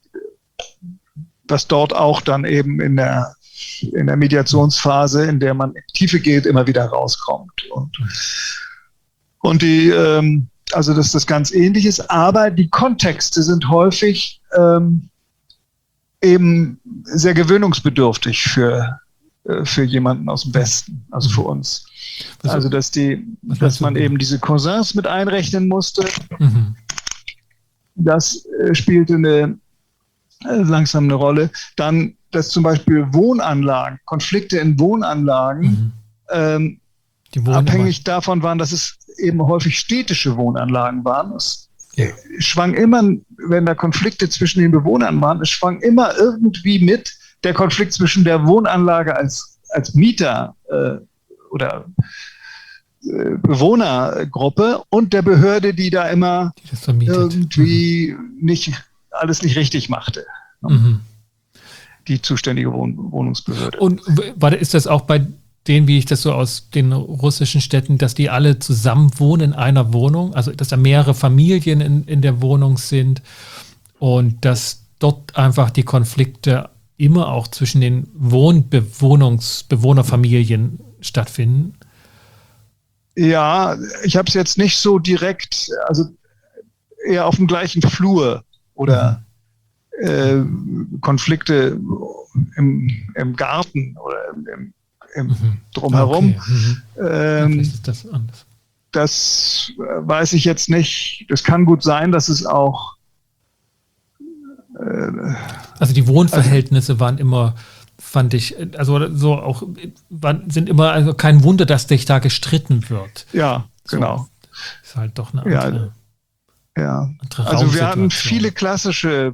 was dort auch dann eben in der, in der Mediationsphase, in der man in die Tiefe geht, immer wieder rauskommt. Und, und die, ähm, also dass das ganz ähnlich ist, aber die Kontexte sind häufig ähm, eben sehr gewöhnungsbedürftig für, äh, für jemanden aus dem Westen, also für uns. Also, dass, die, dass man eben diese Cousins mit einrechnen musste. Mhm. Das äh, spielte eine, äh, langsam eine Rolle. Dann, dass zum Beispiel Wohnanlagen, Konflikte in Wohnanlagen, mhm. ähm, die abhängig davon waren, dass es eben häufig städtische Wohnanlagen waren. Es ja. schwang immer, wenn da Konflikte zwischen den Bewohnern waren, es schwang immer irgendwie mit der Konflikt zwischen der Wohnanlage als, als Mieter äh, oder äh, Bewohnergruppe und der Behörde, die da immer die irgendwie mhm. nicht alles nicht richtig machte. Ne? Mhm. Die zuständige Wohn Wohnungsbehörde. Und warte, ist das auch bei denen, wie ich das so aus den russischen Städten, dass die alle zusammen wohnen in einer Wohnung, also dass da mehrere Familien in, in der Wohnung sind und dass dort einfach die Konflikte immer auch zwischen den Wohnbewohnungsbewohnerfamilien stattfinden? Ja, ich habe es jetzt nicht so direkt, also eher auf dem gleichen Flur oder mhm. äh, Konflikte im, im Garten oder im, im mhm. Drumherum. Okay. Mhm. Ähm, ist das anders. Das weiß ich jetzt nicht. Das kann gut sein, dass es auch äh, also die Wohnverhältnisse also, waren immer, fand ich, also so auch, waren, sind immer, also kein Wunder, dass sich da gestritten wird. Ja, so, genau. Ist halt doch eine andere, ja, ja. andere Also wir hatten viele klassische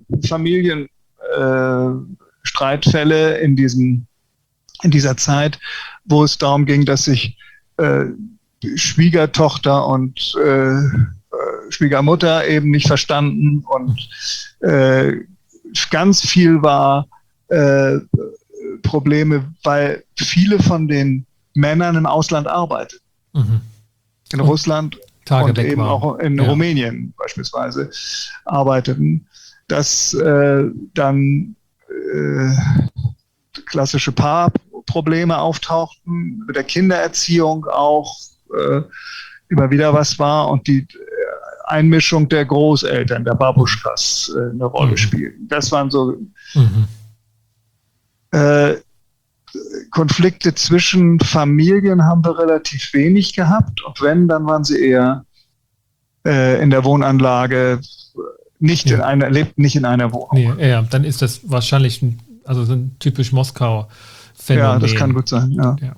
Familienstreitfälle äh, in diesem, in dieser Zeit, wo es darum ging, dass sich äh, Schwiegertochter und äh, Schwiegermutter eben nicht verstanden und äh, ganz viel war äh, Probleme, weil viele von den Männern im Ausland arbeiten. Mhm. In und Russland Tage und eben waren. Auch in ja. Rumänien beispielsweise arbeiteten, dass äh, dann äh, klassische Paarprobleme auftauchten, mit der Kindererziehung auch äh, immer wieder was war und die Einmischung der Großeltern, der Babuschkas, äh, eine Rolle mhm. spielen. Das waren so mhm. äh, Konflikte zwischen Familien haben wir relativ wenig gehabt und wenn, dann waren sie eher äh, in der Wohnanlage, nicht ja. in einer, lebten nicht in einer Wohnung. Nee, ja, dann ist das wahrscheinlich ein, also so ein typisch Moskau-Phänomen. Ja, das kann gut sein, ja. ja.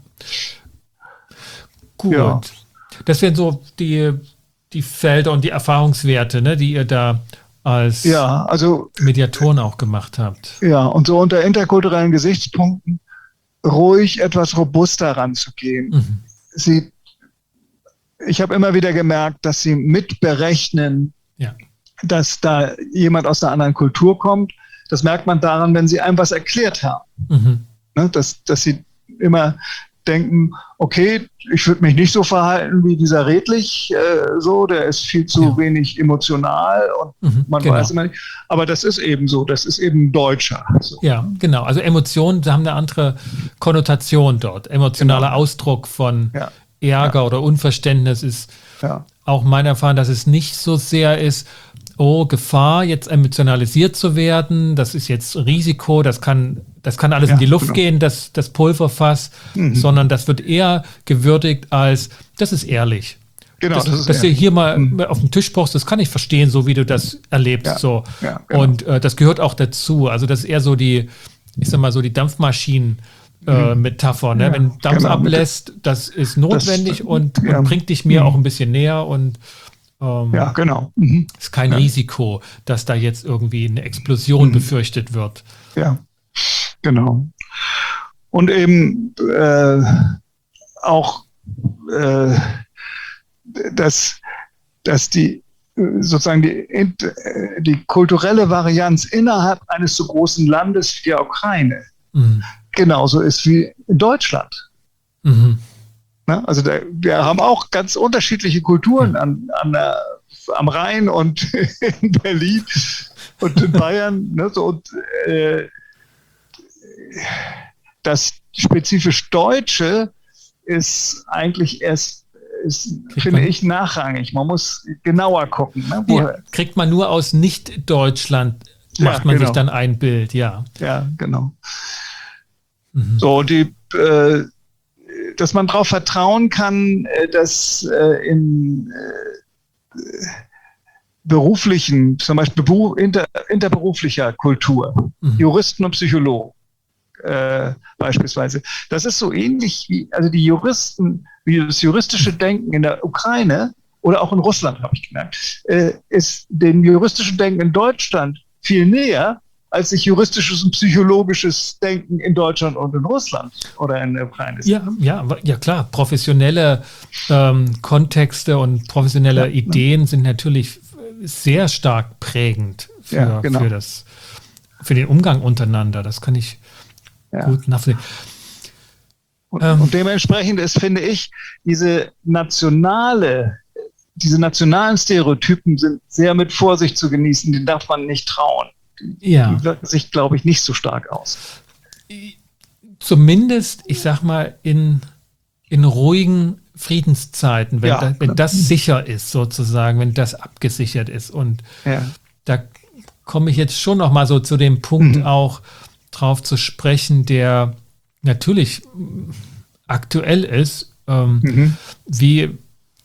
Gut. Ja. Das wären so die die Felder und die Erfahrungswerte, ne, die ihr da als ja, also, Mediatoren auch gemacht habt. Ja, und so unter interkulturellen Gesichtspunkten ruhig etwas robuster ranzugehen. Mhm. Sie, ich habe immer wieder gemerkt, dass sie mitberechnen, ja. dass da jemand aus einer anderen Kultur kommt, Das merkt man daran, wenn sie einem was erklärt haben. Mhm. Ne, dass, dass sie immer denken, okay, ich würde mich nicht so verhalten wie dieser Redlich, äh, so, der ist viel zu ja. wenig emotional und mhm, man genau. weiß immer nicht. Aber das ist eben so, das ist eben Deutscher. So. Ja, genau. Also Emotionen haben eine andere Konnotation dort. Emotionaler genau. Ausdruck von ja. Ärger ja. oder Unverständnis ist ja. auch meine Erfahrung, dass es nicht so sehr ist, oh, Gefahr, jetzt emotionalisiert zu werden, das ist jetzt Risiko, das kann, das kann alles ja, in die Luft genau. gehen, das, das Pulverfass, mhm. sondern das wird eher gewürdigt als, das ist ehrlich. Genau, das, das ist dass ehrlich. du hier mal mhm. auf den Tisch brauchst, das kann ich verstehen, so wie du das erlebst. Ja, so. Ja, genau. Und äh, das gehört auch dazu. Also das ist eher so die, ich sag mal so die Dampfmaschinen, Äh, Metapher, ne? Ja, wenn Dampf genau, ablässt, das ist notwendig das, und, ja. und bringt dich mir mhm. auch ein bisschen näher und ähm, ja, genau. Mhm. ist kein ja. Risiko, dass da jetzt irgendwie eine Explosion mhm. befürchtet wird. Ja, genau. Und eben äh, auch, äh, dass, dass die sozusagen die, die kulturelle Varianz innerhalb eines so großen Landes wie der Ukraine mhm. genauso ist wie in Deutschland. Mhm. Na, also da, wir haben auch ganz unterschiedliche Kulturen ja. an, an der, am Rhein und in Berlin und in Bayern. Ne, so, und, äh, das spezifisch Deutsche ist eigentlich erst, ist, finde ich, nachrangig. Man muss genauer gucken. Ne, ja, kriegt man nur aus Nicht-Deutschland, macht ja, man genau. sich dann ein Bild, ja. Ja, genau. Mhm. So, die, äh, dass man darauf vertrauen kann, äh, dass äh, in äh, beruflichen, zum Beispiel beru- inter, interberuflicher Kultur, mhm. Juristen und Psychologen äh, beispielsweise, das ist so ähnlich wie, also die Juristen, wie das juristische Denken in der Ukraine oder auch in Russland, habe ich gemerkt, äh, ist dem juristischen Denken in Deutschland viel näher, als sich juristisches und psychologisches Denken in Deutschland und in Russland oder in der Ukraine ist. Ja, ja, ja klar. Professionelle ähm, Kontexte und professionelle ja, Ideen ne? sind natürlich sehr stark prägend für, ja, genau. für, das, für den Umgang untereinander. Das kann ich ja. gut nachvollziehen. Und, ähm, und dementsprechend ist, finde ich, diese nationale, diese nationalen Stereotypen sind sehr mit Vorsicht zu genießen, denen darf man nicht trauen. Ja. Die wirken sich, glaube ich, nicht so stark aus. Zumindest, ich sag mal, in, in ruhigen Friedenszeiten, wenn, ja, da, wenn das sicher ist, sozusagen, wenn das abgesichert ist. Und ja. da komme ich jetzt schon noch mal so zu dem Punkt mhm. auch drauf zu sprechen, der natürlich aktuell ist, ähm, mhm. wie,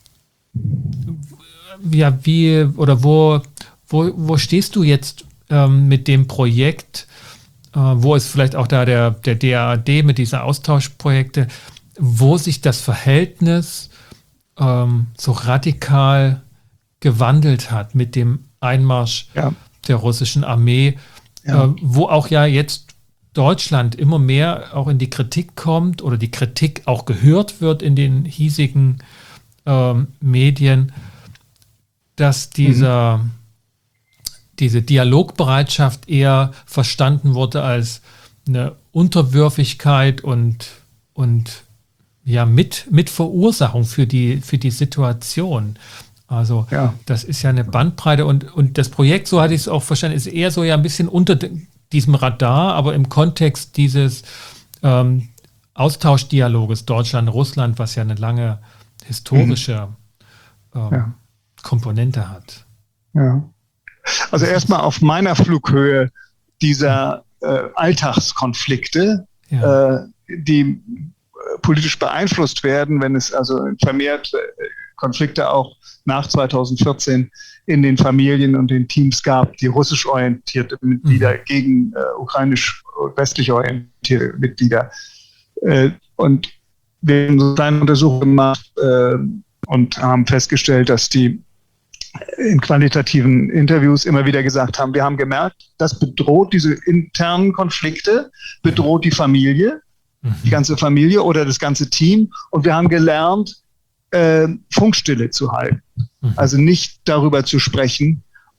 ja, wie, oder wo, wo, wo stehst du jetzt mit dem Projekt, wo ist vielleicht auch da der, der D A A D mit diesen Austauschprojekte, wo sich das Verhältnis ähm, so radikal gewandelt hat mit dem Einmarsch ja. der russischen Armee, ja. äh, wo auch ja jetzt Deutschland immer mehr auch in die Kritik kommt oder die Kritik auch gehört wird in den hiesigen ähm, Medien, dass dieser mhm. diese Dialogbereitschaft eher verstanden wurde als eine Unterwürfigkeit und, und ja, mit, Mitverursachung für die, für die Situation. Also ja. das ist ja eine Bandbreite und, und das Projekt, so hatte ich es auch verstanden, ist eher so ja ein bisschen unter diesem Radar, aber im Kontext dieses ähm, Austauschdialoges Deutschland-Russland, was ja eine lange historische mhm. ähm, ja. Komponente hat. Ja. Also erstmal auf meiner Flughöhe dieser äh, Alltagskonflikte, ja. äh, die äh, politisch beeinflusst werden, wenn es also vermehrt äh, Konflikte auch nach zweitausendvierzehn in den Familien und den Teams gab, die russisch orientierte Mitglieder mhm. gegen äh, ukrainisch westlich orientierte Mitglieder. Äh, und wir haben so eine kleine Untersuchung gemacht äh, und haben festgestellt, dass die in qualitativen Interviews immer wieder gesagt haben, wir haben gemerkt, das bedroht diese internen Konflikte, bedroht die Familie, mhm. die ganze Familie oder das ganze Team. Und wir haben gelernt, äh, Funkstille zu halten. Mhm. Also nicht darüber zu sprechen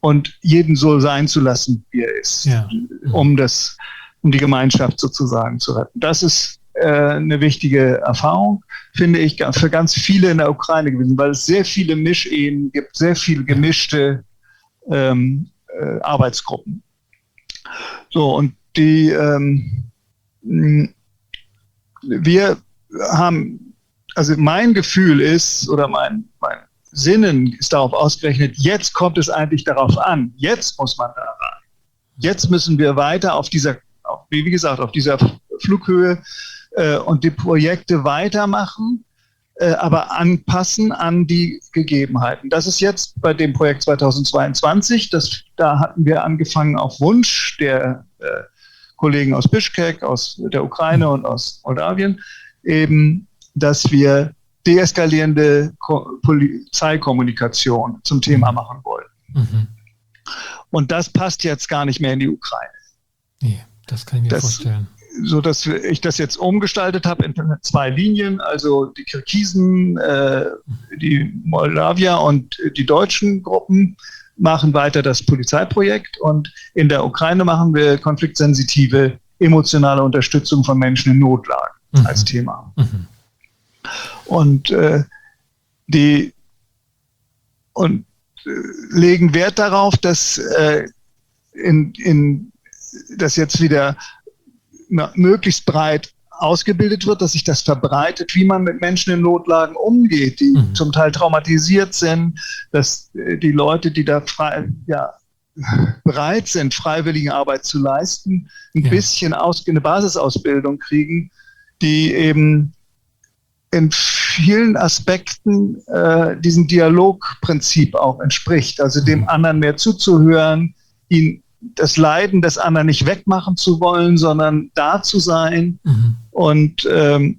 und jeden so sein zu lassen, wie er ist, ja. um das, um die Gemeinschaft sozusagen zu retten. Das ist äh, eine wichtige Erfahrung, finde ich, für ganz viele in der Ukraine gewesen, weil es sehr viele Mischehen gibt, sehr viele gemischte ähm, äh, Arbeitsgruppen. So, und die ähm, wir haben, also mein Gefühl ist, oder mein, mein Sinnen ist darauf ausgerechnet, jetzt kommt es eigentlich darauf an, jetzt muss man da rein. Jetzt müssen wir weiter auf dieser, wie gesagt, auf dieser Flughöhe äh, und die Projekte weitermachen, äh, aber anpassen an die Gegebenheiten. Das ist jetzt bei dem Projekt zweitausendzweiundzwanzig, das, da hatten wir angefangen auf Wunsch der äh, Kollegen aus Bischkek, aus der Ukraine und aus Moldawien, eben, dass wir deeskalierende Ko- Polizeikommunikation zum Thema machen wollen. Mhm. Und das passt jetzt gar nicht mehr in die Ukraine. Nee, das kann ich mir das, vorstellen. So dass ich das jetzt umgestaltet habe in zwei Linien, also die Kirgisen, äh, die Moldawier und die deutschen Gruppen machen weiter das Polizeiprojekt und in der Ukraine machen wir konfliktsensitive, emotionale Unterstützung von Menschen in Notlagen mhm. als Thema. Mhm. Und äh, die und äh, legen Wert darauf, dass äh, in, in dass jetzt wieder na, möglichst breit ausgebildet wird, dass sich das verbreitet, wie man mit Menschen in Notlagen umgeht, die mhm. zum Teil traumatisiert sind, dass äh, die Leute, die da frei, ja, bereit sind, freiwillige Arbeit zu leisten, ein ja. bisschen aus, eine Basisausbildung kriegen, die eben in vielen Aspekten äh, diesem Dialogprinzip auch entspricht, also dem anderen mehr zuzuhören, ihn das Leiden des anderen nicht wegmachen zu wollen, sondern da zu sein mhm. und, ähm,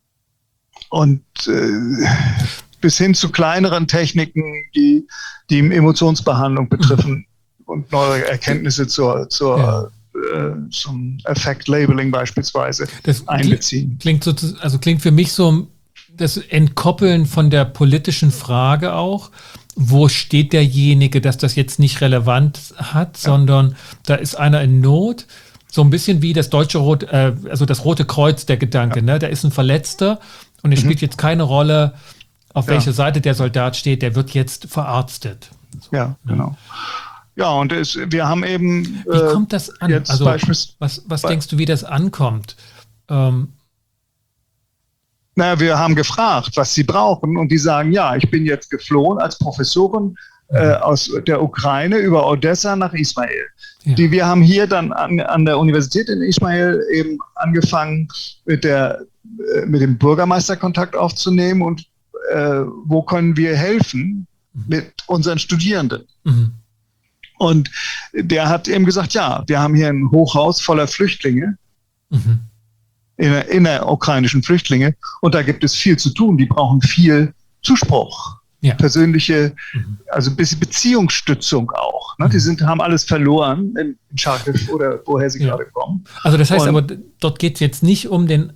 und äh, bis hin zu kleineren Techniken, die die Emotionsbehandlung betreffen mhm. und neue Erkenntnisse zur, zur ja. äh, zum Effekt-Labeling beispielsweise das einbeziehen. Klingt, so, also klingt für mich so das Entkoppeln von der politischen Frage auch. Wo steht derjenige, dass das jetzt nicht relevant hat, ja. sondern da ist einer in Not, so ein bisschen wie das deutsche Rot, äh, also das Rote Kreuz, der Gedanke, ja. ne? Da ist ein Verletzter und es mhm. spielt jetzt keine Rolle, auf ja. welcher Seite der Soldat steht, der wird jetzt verarztet. So, ja, genau. Ja, und es, wir haben eben. Wie äh, kommt das an? Also, was, was denkst du, wie das ankommt? Ähm, Naja, wir haben gefragt, was sie brauchen und die sagen, ja, ich bin jetzt geflohen als Professorin äh, aus der Ukraine über Odessa nach Ismail. Ja. Die, wir haben hier dann an, an der Universität in Ismail eben angefangen, mit, der, äh, mit dem Bürgermeister Kontakt aufzunehmen und äh, wo können wir helfen mhm. mit unseren Studierenden. Mhm. Und der hat eben gesagt, ja, wir haben hier ein Hochhaus voller Flüchtlinge. Mhm. In der, in der ukrainischen Flüchtlinge. Und da gibt es viel zu tun. Die brauchen viel Zuspruch. Ja. Persönliche, mhm. also ein bisschen Beziehungsstützung auch. Ne? Mhm. Die sind, haben alles verloren in Charkiw oder woher sie ja. gerade kommen. Also das heißt Und, aber, dort geht es jetzt nicht um den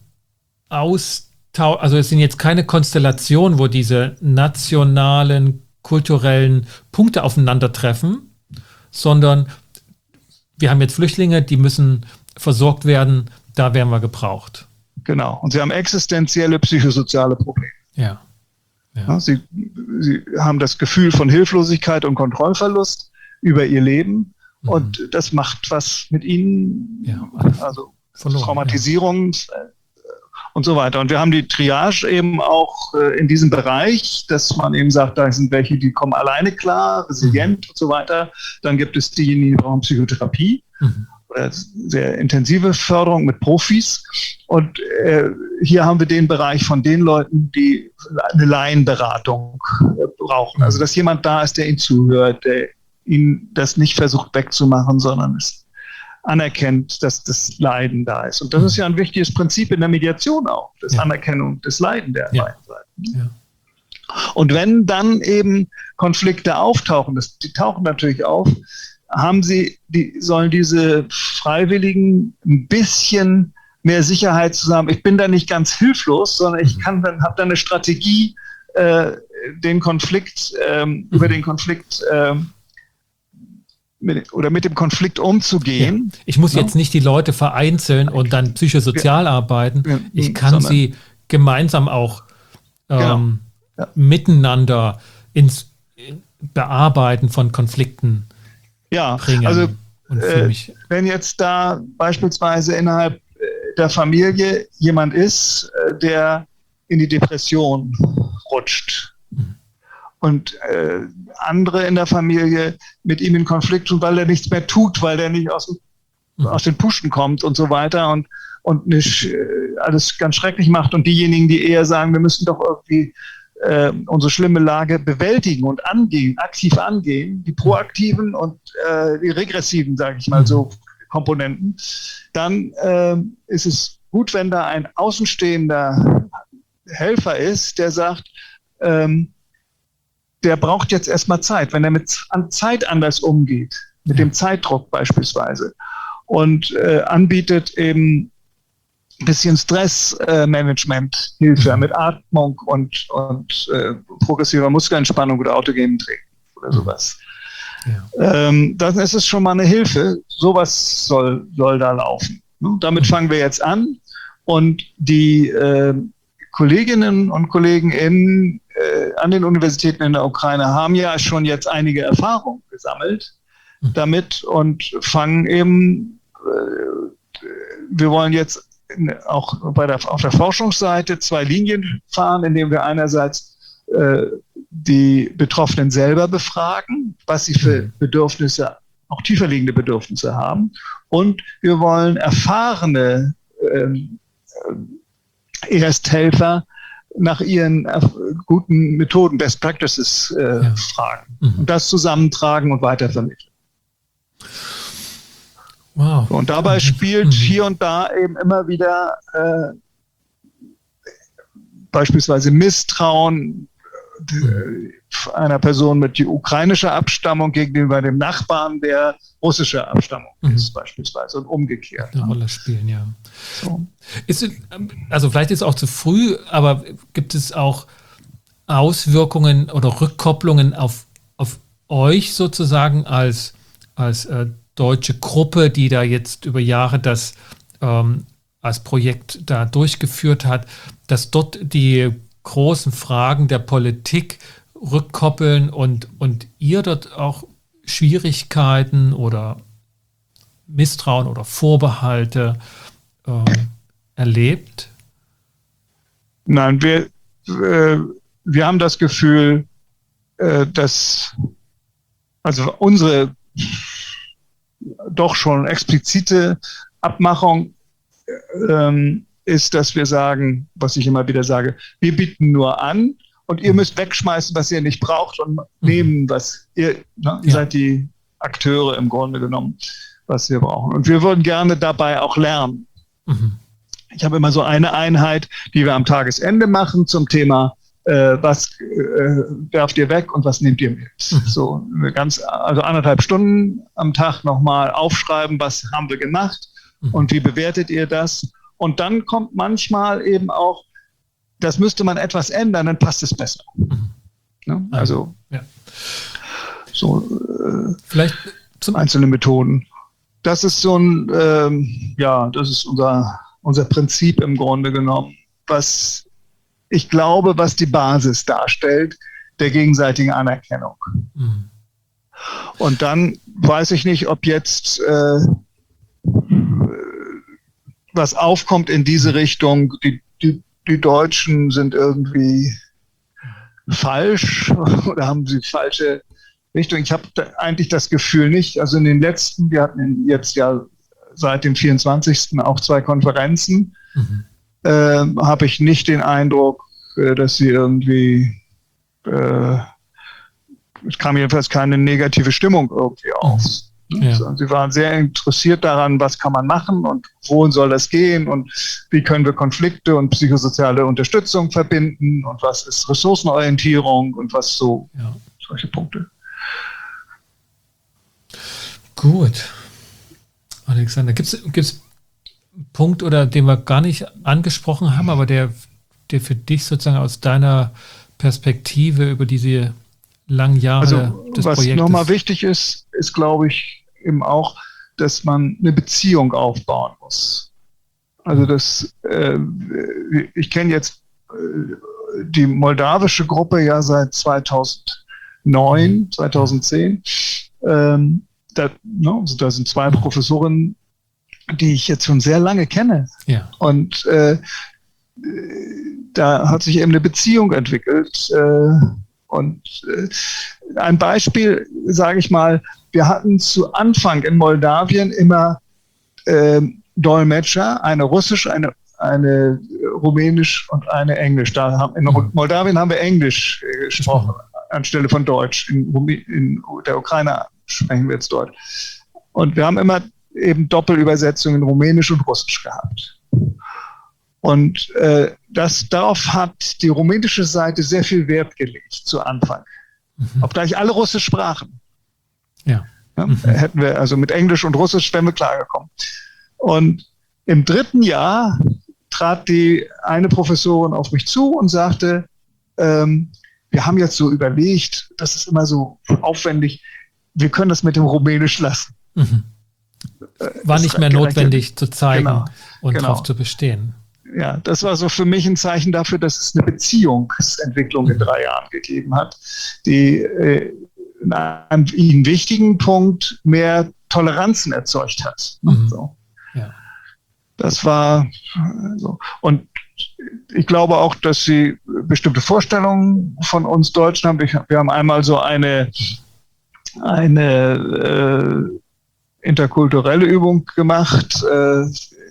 Austausch, also es sind jetzt keine Konstellationen, wo diese nationalen, kulturellen Punkte aufeinandertreffen, sondern wir haben jetzt Flüchtlinge, die müssen versorgt werden. Da werden wir gebraucht. Genau. Und sie haben existenzielle psychosoziale Probleme. Ja. ja. ja sie, sie haben das Gefühl von Hilflosigkeit und Kontrollverlust über ihr Leben. Mhm. Und das macht was mit ihnen. Ja, also verloren, Traumatisierung ja. und so weiter. Und wir haben die Triage eben auch äh, in diesem Bereich, dass man eben sagt, da sind welche, die kommen alleine klar, resilient mhm. und so weiter. Dann gibt es diejenigen, die brauchen Psychotherapie. Mhm. Sehr intensive Förderung mit Profis. Und äh, hier haben wir den Bereich von den Leuten, die eine Laienberatung äh, brauchen. Also, dass jemand da ist, der ihnen zuhört, der ihnen das nicht versucht wegzumachen, sondern es anerkennt, dass das Leiden da ist. Und das ist ja ein wichtiges Prinzip in der Mediation auch, das ja. Anerkennung des Leiden der ja. beiden Seiten. Ja. Und wenn dann eben Konflikte auftauchen, das, die tauchen natürlich auf, haben sie, die sollen diese Freiwilligen ein bisschen mehr Sicherheit zu haben. Ich bin da nicht ganz hilflos, sondern ich kann dann, habe dann eine Strategie, äh, den Konflikt, ähm, mhm. über den Konflikt ähm, mit, oder mit dem Konflikt umzugehen. Ja. Ich muss ja. jetzt nicht die Leute vereinzeln und dann psychosozial ja. arbeiten. Ja. Ich kann Sondern, sie gemeinsam auch ähm, genau. ja. miteinander ins Bearbeiten von Konflikten ja. bringen. Also und für äh, mich. wenn jetzt da beispielsweise innerhalb der Familie jemand ist, der in die Depression rutscht mhm. und äh, andere in der Familie mit ihm in Konflikt tun, weil er nichts mehr tut, weil er nicht aus, mhm. aus den Puschen kommt und so weiter und, und nicht, äh, alles ganz schrecklich macht und diejenigen, die eher sagen, wir müssen doch irgendwie äh, unsere schlimme Lage bewältigen und angehen, aktiv angehen, die proaktiven und äh, die regressiven, sage ich mal so, Komponenten, dann äh, ist es gut, wenn da ein außenstehender Helfer ist, der sagt, ähm, der braucht jetzt erstmal Zeit, wenn er mit Zeit anders umgeht, mit dem Zeitdruck beispielsweise und äh, anbietet eben ein bisschen Stressmanagement, äh, Hilfe mit Atmung und, und äh, progressiver Muskelentspannung oder autogenem Training oder sowas. Ja. Ähm, dann ist es schon mal eine Hilfe. Sowas soll, soll da laufen. Ne? Damit mhm. fangen wir jetzt an. Und die äh, Kolleginnen und Kollegen in, äh, an den Universitäten in der Ukraine haben ja schon jetzt einige Erfahrungen gesammelt mhm. damit und fangen eben, äh, wir wollen jetzt auch bei der, auf der Forschungsseite zwei Linien fahren, indem wir einerseits äh, die Betroffenen selber befragen, was sie für Bedürfnisse, auch tiefer liegende Bedürfnisse haben. Und wir wollen erfahrene ähm, Ersthelfer nach ihren äh, guten Methoden, Best Practices äh, ja. fragen. Mhm. Und das zusammentragen und weitervermitteln. Wow. Und dabei mhm. spielt mhm. hier und da eben immer wieder äh, beispielsweise Misstrauen einer Person mit ukrainischer Abstammung gegenüber dem Nachbarn, der russischer Abstammung mhm. ist, beispielsweise, und umgekehrt. Eine Rolle spielen, ja. So. Ist, also vielleicht ist es auch zu früh, aber gibt es auch Auswirkungen oder Rückkopplungen auf, auf euch sozusagen als, als äh, deutsche Gruppe, die da jetzt über Jahre das ähm, als Projekt da durchgeführt hat, dass dort die großen Fragen der Politik rückkoppeln und, und ihr dort auch Schwierigkeiten oder Misstrauen oder Vorbehalte äh, erlebt? Nein, wir, äh, wir haben das Gefühl, äh, dass also unsere doch schon explizite Abmachung ähm, ist, dass wir sagen, was ich immer wieder sage, wir bieten nur an und ihr müsst wegschmeißen, was ihr nicht braucht und mhm. nehmen, was ihr, ne, ihr ja. seid die Akteure im Grunde genommen, was wir brauchen. Und wir würden gerne dabei auch lernen. Mhm. Ich habe immer so eine Einheit, die wir am Tagesende machen zum Thema, äh, was äh, werft ihr weg und was nehmt ihr mit. Mhm. So eine ganz, also anderthalb Stunden am Tag nochmal aufschreiben, was haben wir gemacht mhm. und wie bewertet ihr das? Und dann kommt manchmal eben auch, das müsste man etwas ändern, dann passt es besser. Mhm. Ne? Also ja. so äh, vielleicht zum einzelne Methoden. Das ist so ein, ähm, ja, das ist unser, unser Prinzip im Grunde genommen, was ich glaube, was die Basis darstellt der gegenseitigen Anerkennung. Mhm. Und dann weiß ich nicht, ob jetzt äh, was aufkommt in diese Richtung, die, die, die Deutschen sind irgendwie falsch oder haben sie falsche Richtung. Ich habe da eigentlich das Gefühl nicht. Also in den letzten, wir hatten jetzt ja seit dem vierundzwanzigsten auch zwei Konferenzen, mhm. äh, habe ich nicht den Eindruck, äh, dass sie irgendwie, äh, es kam jedenfalls keine negative Stimmung irgendwie auf. Mhm. Ja. Sie waren sehr interessiert daran, was kann man machen und wohin soll das gehen und wie können wir Konflikte und psychosoziale Unterstützung verbinden und was ist Ressourcenorientierung und was so, ja. solche Punkte. Gut. Alexander, gibt es einen Punkt, oder den wir gar nicht angesprochen haben, aber der, der für dich sozusagen aus deiner Perspektive über diese langen Jahre also, des was Projektes. nochmal wichtig ist, ist, glaube ich, eben auch, dass man eine Beziehung aufbauen muss. Also das, äh, ich kenne jetzt äh, die moldawische Gruppe ja seit zweitausendneun, zweitausendzehn. Ähm, da, no, also da sind zwei Professorinnen, die ich jetzt schon sehr lange kenne. Ja. Und äh, da hat sich eben eine Beziehung entwickelt. Äh, und äh, ein Beispiel, sage ich mal, wir hatten zu Anfang in Moldawien immer äh, Dolmetscher, eine Russisch, eine, eine Rumänisch und eine Englisch. Da haben, in Mhm. Moldawien haben wir Englisch äh, gesprochen, anstelle von Deutsch. In, in der Ukraine sprechen wir jetzt Deutsch. Und wir haben immer eben Doppelübersetzungen in Rumänisch und Russisch gehabt. Und äh, das, darauf hat die rumänische Seite sehr viel Wert gelegt zu Anfang. Mhm. Obgleich alle Russisch sprachen. Ja. Ja, mhm. Hätten wir also mit Englisch und Russisch wären wir klargekommen. Und im dritten Jahr trat die eine Professorin auf mich zu und sagte, ähm, wir haben jetzt so überlegt, das ist immer so aufwendig, wir können das mit dem Rumänisch lassen. Mhm. War das nicht mehr notwendig zu zeigen genau, und genau. darauf zu bestehen. Ja, das war so für mich ein Zeichen dafür, dass es eine Beziehungsentwicklung mhm. in drei Jahren gegeben hat, die äh, in einem ihnen wichtigen Punkt mehr Toleranzen erzeugt hat. Mhm. So. Ja. Das war so. Und ich glaube auch, dass sie bestimmte Vorstellungen von uns Deutschen haben. Ich, wir haben einmal so eine, eine äh, interkulturelle Übung gemacht, äh,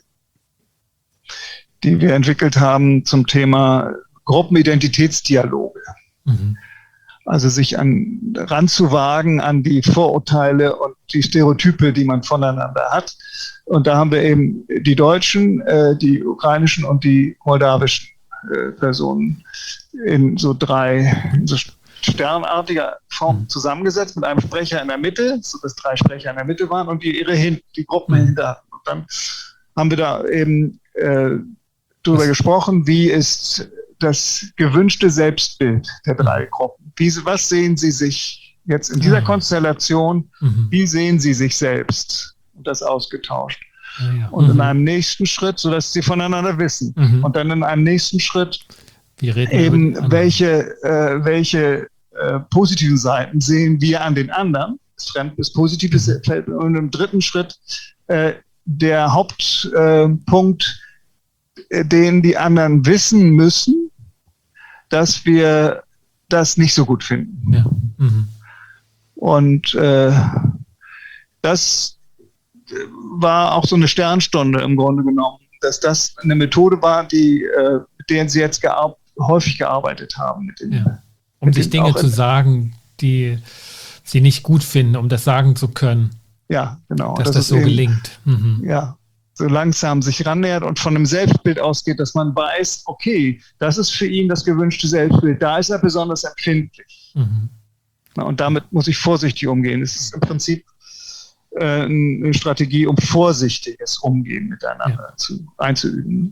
die wir entwickelt haben zum Thema Gruppenidentitätsdialoge. Mhm. Also sich an, ranzuwagen an die Vorurteile und die Stereotype, die man voneinander hat. Und da haben wir eben die deutschen, äh, die ukrainischen und die moldawischen äh, Personen in so drei in so sternartiger Form zusammengesetzt mit einem Sprecher in der Mitte, sodass drei Sprecher in der Mitte waren und die ihre hin, die Gruppen mhm. hinter hatten. Und dann haben wir da eben äh, darüber gesprochen, wie ist das gewünschte Selbstbild der drei Gruppen. Wie, was sehen Sie sich jetzt in dieser Konstellation, mhm. wie sehen Sie sich selbst? Und das ausgetauscht. Ja, ja. Und mhm. in einem nächsten Schritt, sodass Sie voneinander wissen. Mhm. Und dann in einem nächsten Schritt eben, welche, äh, welche äh, positiven Seiten sehen wir an den anderen, das Fremd bis Positives mhm. fällt. Und im dritten Schritt äh, der Hauptpunkt, äh, den die anderen wissen müssen, dass wir das nicht so gut finden. Ja. Mhm. Und äh, das war auch so eine Sternstunde im Grunde genommen, dass das eine Methode war, die, äh, mit der sie jetzt gear- häufig gearbeitet haben. Mit den, ja. Um mit sich Dinge zu sagen, die sie nicht gut finden, um das sagen zu können. Ja, genau. Dass das, das so eben, gelingt. Mhm. Ja. So langsam sich rannähert und von einem Selbstbild ausgeht, dass man weiß, okay, das ist für ihn das gewünschte Selbstbild, da ist er besonders empfindlich. Mhm. Na, und damit muss ich vorsichtig umgehen. Es ist im Prinzip äh, eine Strategie, um vorsichtiges Umgehen miteinander ja. zu, einzuüben.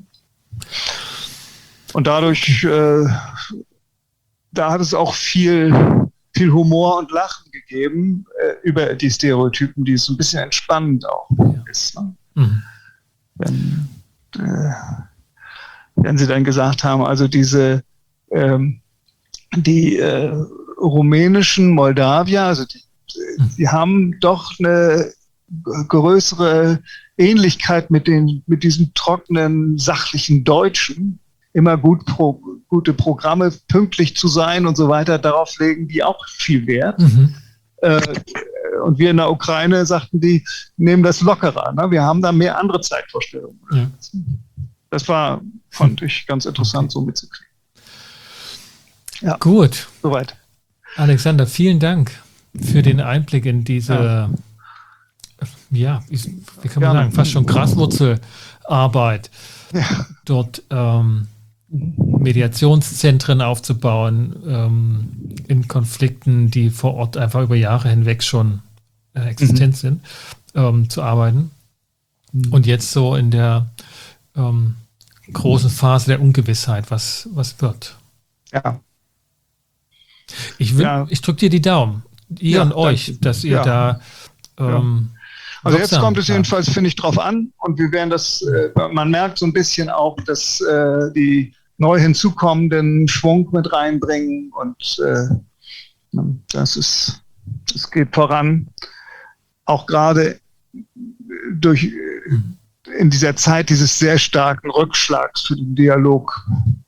Und dadurch, äh, da hat es auch viel, viel Humor und Lachen gegeben äh, über die Stereotypen, die so ein bisschen entspannend auch ja. ist. Ne? Mhm. Wenn, äh, wenn sie dann gesagt haben, also diese ähm, die äh, rumänischen Moldawier, also die, die haben doch eine größere Ähnlichkeit mit den mit diesem trockenen, sachlichen Deutschen, immer gut pro, gute Programme, pünktlich zu sein und so weiter, darauf legen die auch viel Wert. Mhm. Äh, Und wir in der Ukraine sagten, die nehmen das lockerer. Ne? Wir haben da mehr andere Zeitvorstellungen. Ja. Das war, fand ich, ganz interessant, okay. so mitzukriegen. Ja. Gut. Soweit. Alexander, vielen Dank für den Einblick in diese, ja, ja wie, wie kann man Gerne. sagen, fast schon Graswurzelarbeit. Ja. Dort ähm, Mediationszentren aufzubauen, ähm, in Konflikten, die vor Ort einfach über Jahre hinweg schon äh, existent mhm. sind, ähm, zu arbeiten. Mhm. Und jetzt so in der ähm, großen Phase der Ungewissheit, was, was wird. Ja. Ich, ja. ich drücke dir die Daumen, ihr ja, und euch, das, dass ihr ja. da ähm, ja. Also jetzt kommt es jedenfalls, finde ich, drauf an und wir werden das, äh, man merkt so ein bisschen auch, dass äh, die neu hinzukommenden Schwung mit reinbringen und äh, das ist, das geht voran, auch gerade durch in dieser Zeit dieses sehr starken Rückschlags für den Dialog.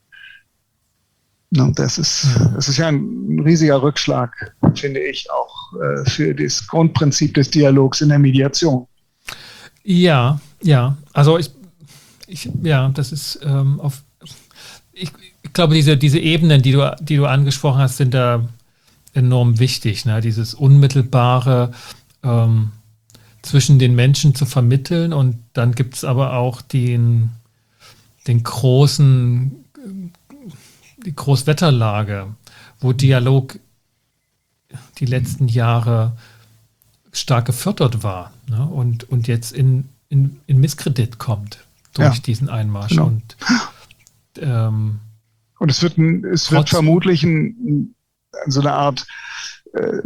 Das ist, das ist ja ein riesiger Rückschlag, finde ich, auch äh, für das Grundprinzip des Dialogs in der Mediation. Ja, ja, also ich, ich ja, das ist ähm, auf, ich, ich glaube, diese, diese Ebenen, die du, die du angesprochen hast, sind da enorm wichtig, ne? Dieses unmittelbare ähm, zwischen den Menschen zu vermitteln und dann gibt es aber auch den, den großen die Großwetterlage, wo Dialog die letzten Jahre stark gefördert war, ne? und, und jetzt in, in, in Misskredit kommt durch ja, diesen Einmarsch. Genau. Und, ähm, und es wird, ein, es wird vermutlich ein, so eine Art äh,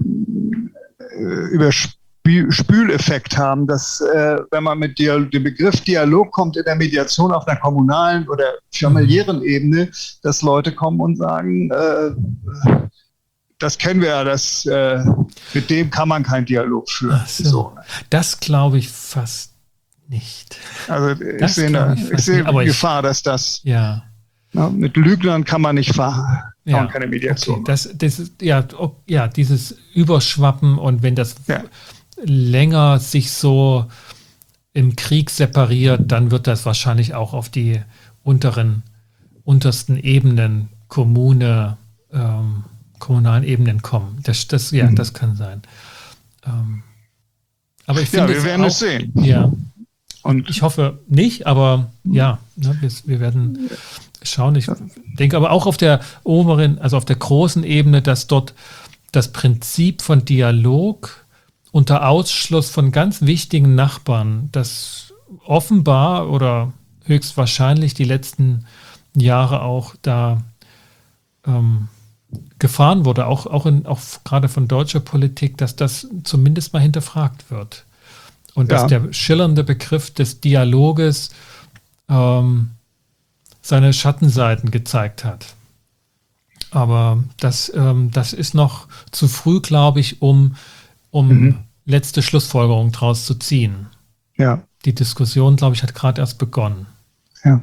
Überspüleffekt haben, dass äh, wenn man mit Dialog, dem Begriff Dialog kommt in der Mediation auf einer kommunalen oder familiären mhm. Ebene, dass Leute kommen und sagen, äh, das kennen wir ja, das, äh, mit dem kann man keinen Dialog führen. So. So. Das glaube ich fast nicht. Also ich sehe eine, ich ich sehe die Gefahr, dass das ja. na, mit Lügnern kann man nicht fahren. Ja, kann man keine Mediation okay. das, das ist, ja, ja, dieses Überschwappen und wenn das ja. länger sich so im Krieg separiert, dann wird das wahrscheinlich auch auf die unteren, untersten Ebenen, Kommune, ähm, kommunalen Ebenen kommen. Das, das, ja, mhm. das kann sein. Ähm, aber ich finde, ja, wir werden auch, es sehen. Ja. Und ich hoffe nicht, aber ja, ne, wir, wir werden schauen. Ich denke aber auch auf der oberen, also auf der großen Ebene, dass dort das Prinzip von Dialog unter Ausschluss von ganz wichtigen Nachbarn, das offenbar oder höchstwahrscheinlich die letzten Jahre auch da ähm, gefahren wurde, auch, auch, in, auch gerade von deutscher Politik, dass das zumindest mal hinterfragt wird. Und ja. dass der schillernde Begriff des Dialoges ähm, seine Schattenseiten gezeigt hat. Aber das, ähm, das ist noch zu früh, glaube ich, um, um mhm. letzte Schlussfolgerungen draus zu ziehen. Ja. Die Diskussion, glaube ich, hat gerade erst begonnen. Ja.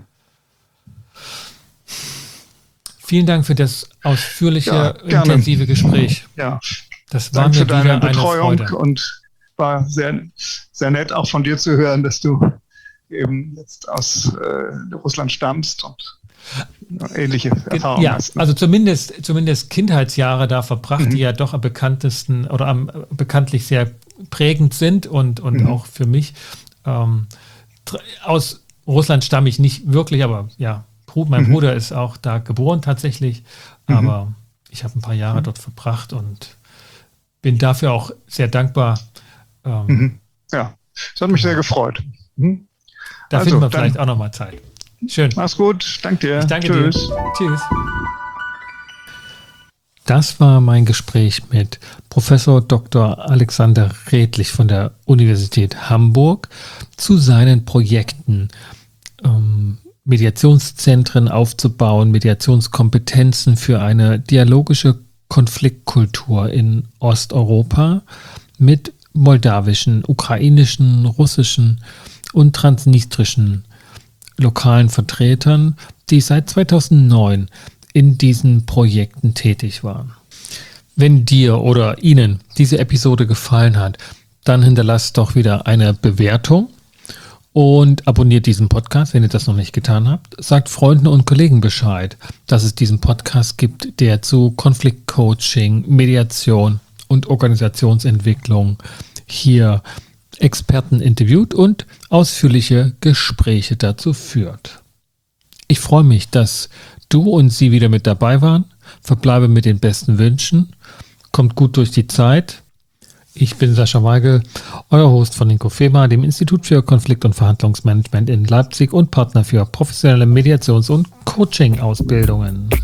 Vielen Dank für das ausführliche, ja, intensive Gespräch. Ja. Das war Danke mir für deine wieder Betreuung eine Freude. Und war sehr, sehr nett auch von dir zu hören, dass du eben jetzt aus äh, Russland stammst und ähnliche Erfahrungen ja, hast. Ne? Also zumindest, zumindest Kindheitsjahre da verbracht, Mhm. die ja doch am bekanntesten oder am bekanntlich sehr prägend sind und, und Mhm. auch für mich. Ähm, aus Russland stamme ich nicht wirklich, aber ja, mein mhm. Bruder ist auch da geboren tatsächlich, Mhm. aber ich habe ein paar Jahre mhm. dort verbracht und bin dafür auch sehr dankbar. Ähm, mhm. Ja, das hat mich sehr gefreut. Mhm. Da also, finden wir vielleicht auch nochmal Zeit. Schön. Mach's gut. Danke dir. Ich danke Tschüss. dir. Tschüss. Das war mein Gespräch mit Professor Doktor Alexander Redlich von der Universität Hamburg zu seinen Projekten, ähm, Mediationszentren aufzubauen, Mediationskompetenzen für eine dialogische Konfliktkultur in Osteuropa mit moldawischen, ukrainischen, russischen und transnistrischen lokalen Vertretern, die seit zweitausendneun in diesen Projekten tätig waren. Wenn dir oder Ihnen diese Episode gefallen hat, dann hinterlasst doch wieder eine Bewertung und abonniert diesen Podcast, wenn ihr das noch nicht getan habt. Sagt Freunden und Kollegen Bescheid, dass es diesen Podcast gibt, der zu Konfliktcoaching, Mediation und Organisationsentwicklung hier Experten interviewt und ausführliche Gespräche dazu führt. Ich freue mich, dass du und sie wieder mit dabei waren. Verbleibe mit den besten Wünschen. Kommt gut durch die Zeit. Ich bin Sascha Weigel, euer Host von Inkofema, dem Institut für Konflikt- und Verhandlungsmanagement in Leipzig und Partner für professionelle Mediations- und Coaching-Ausbildungen.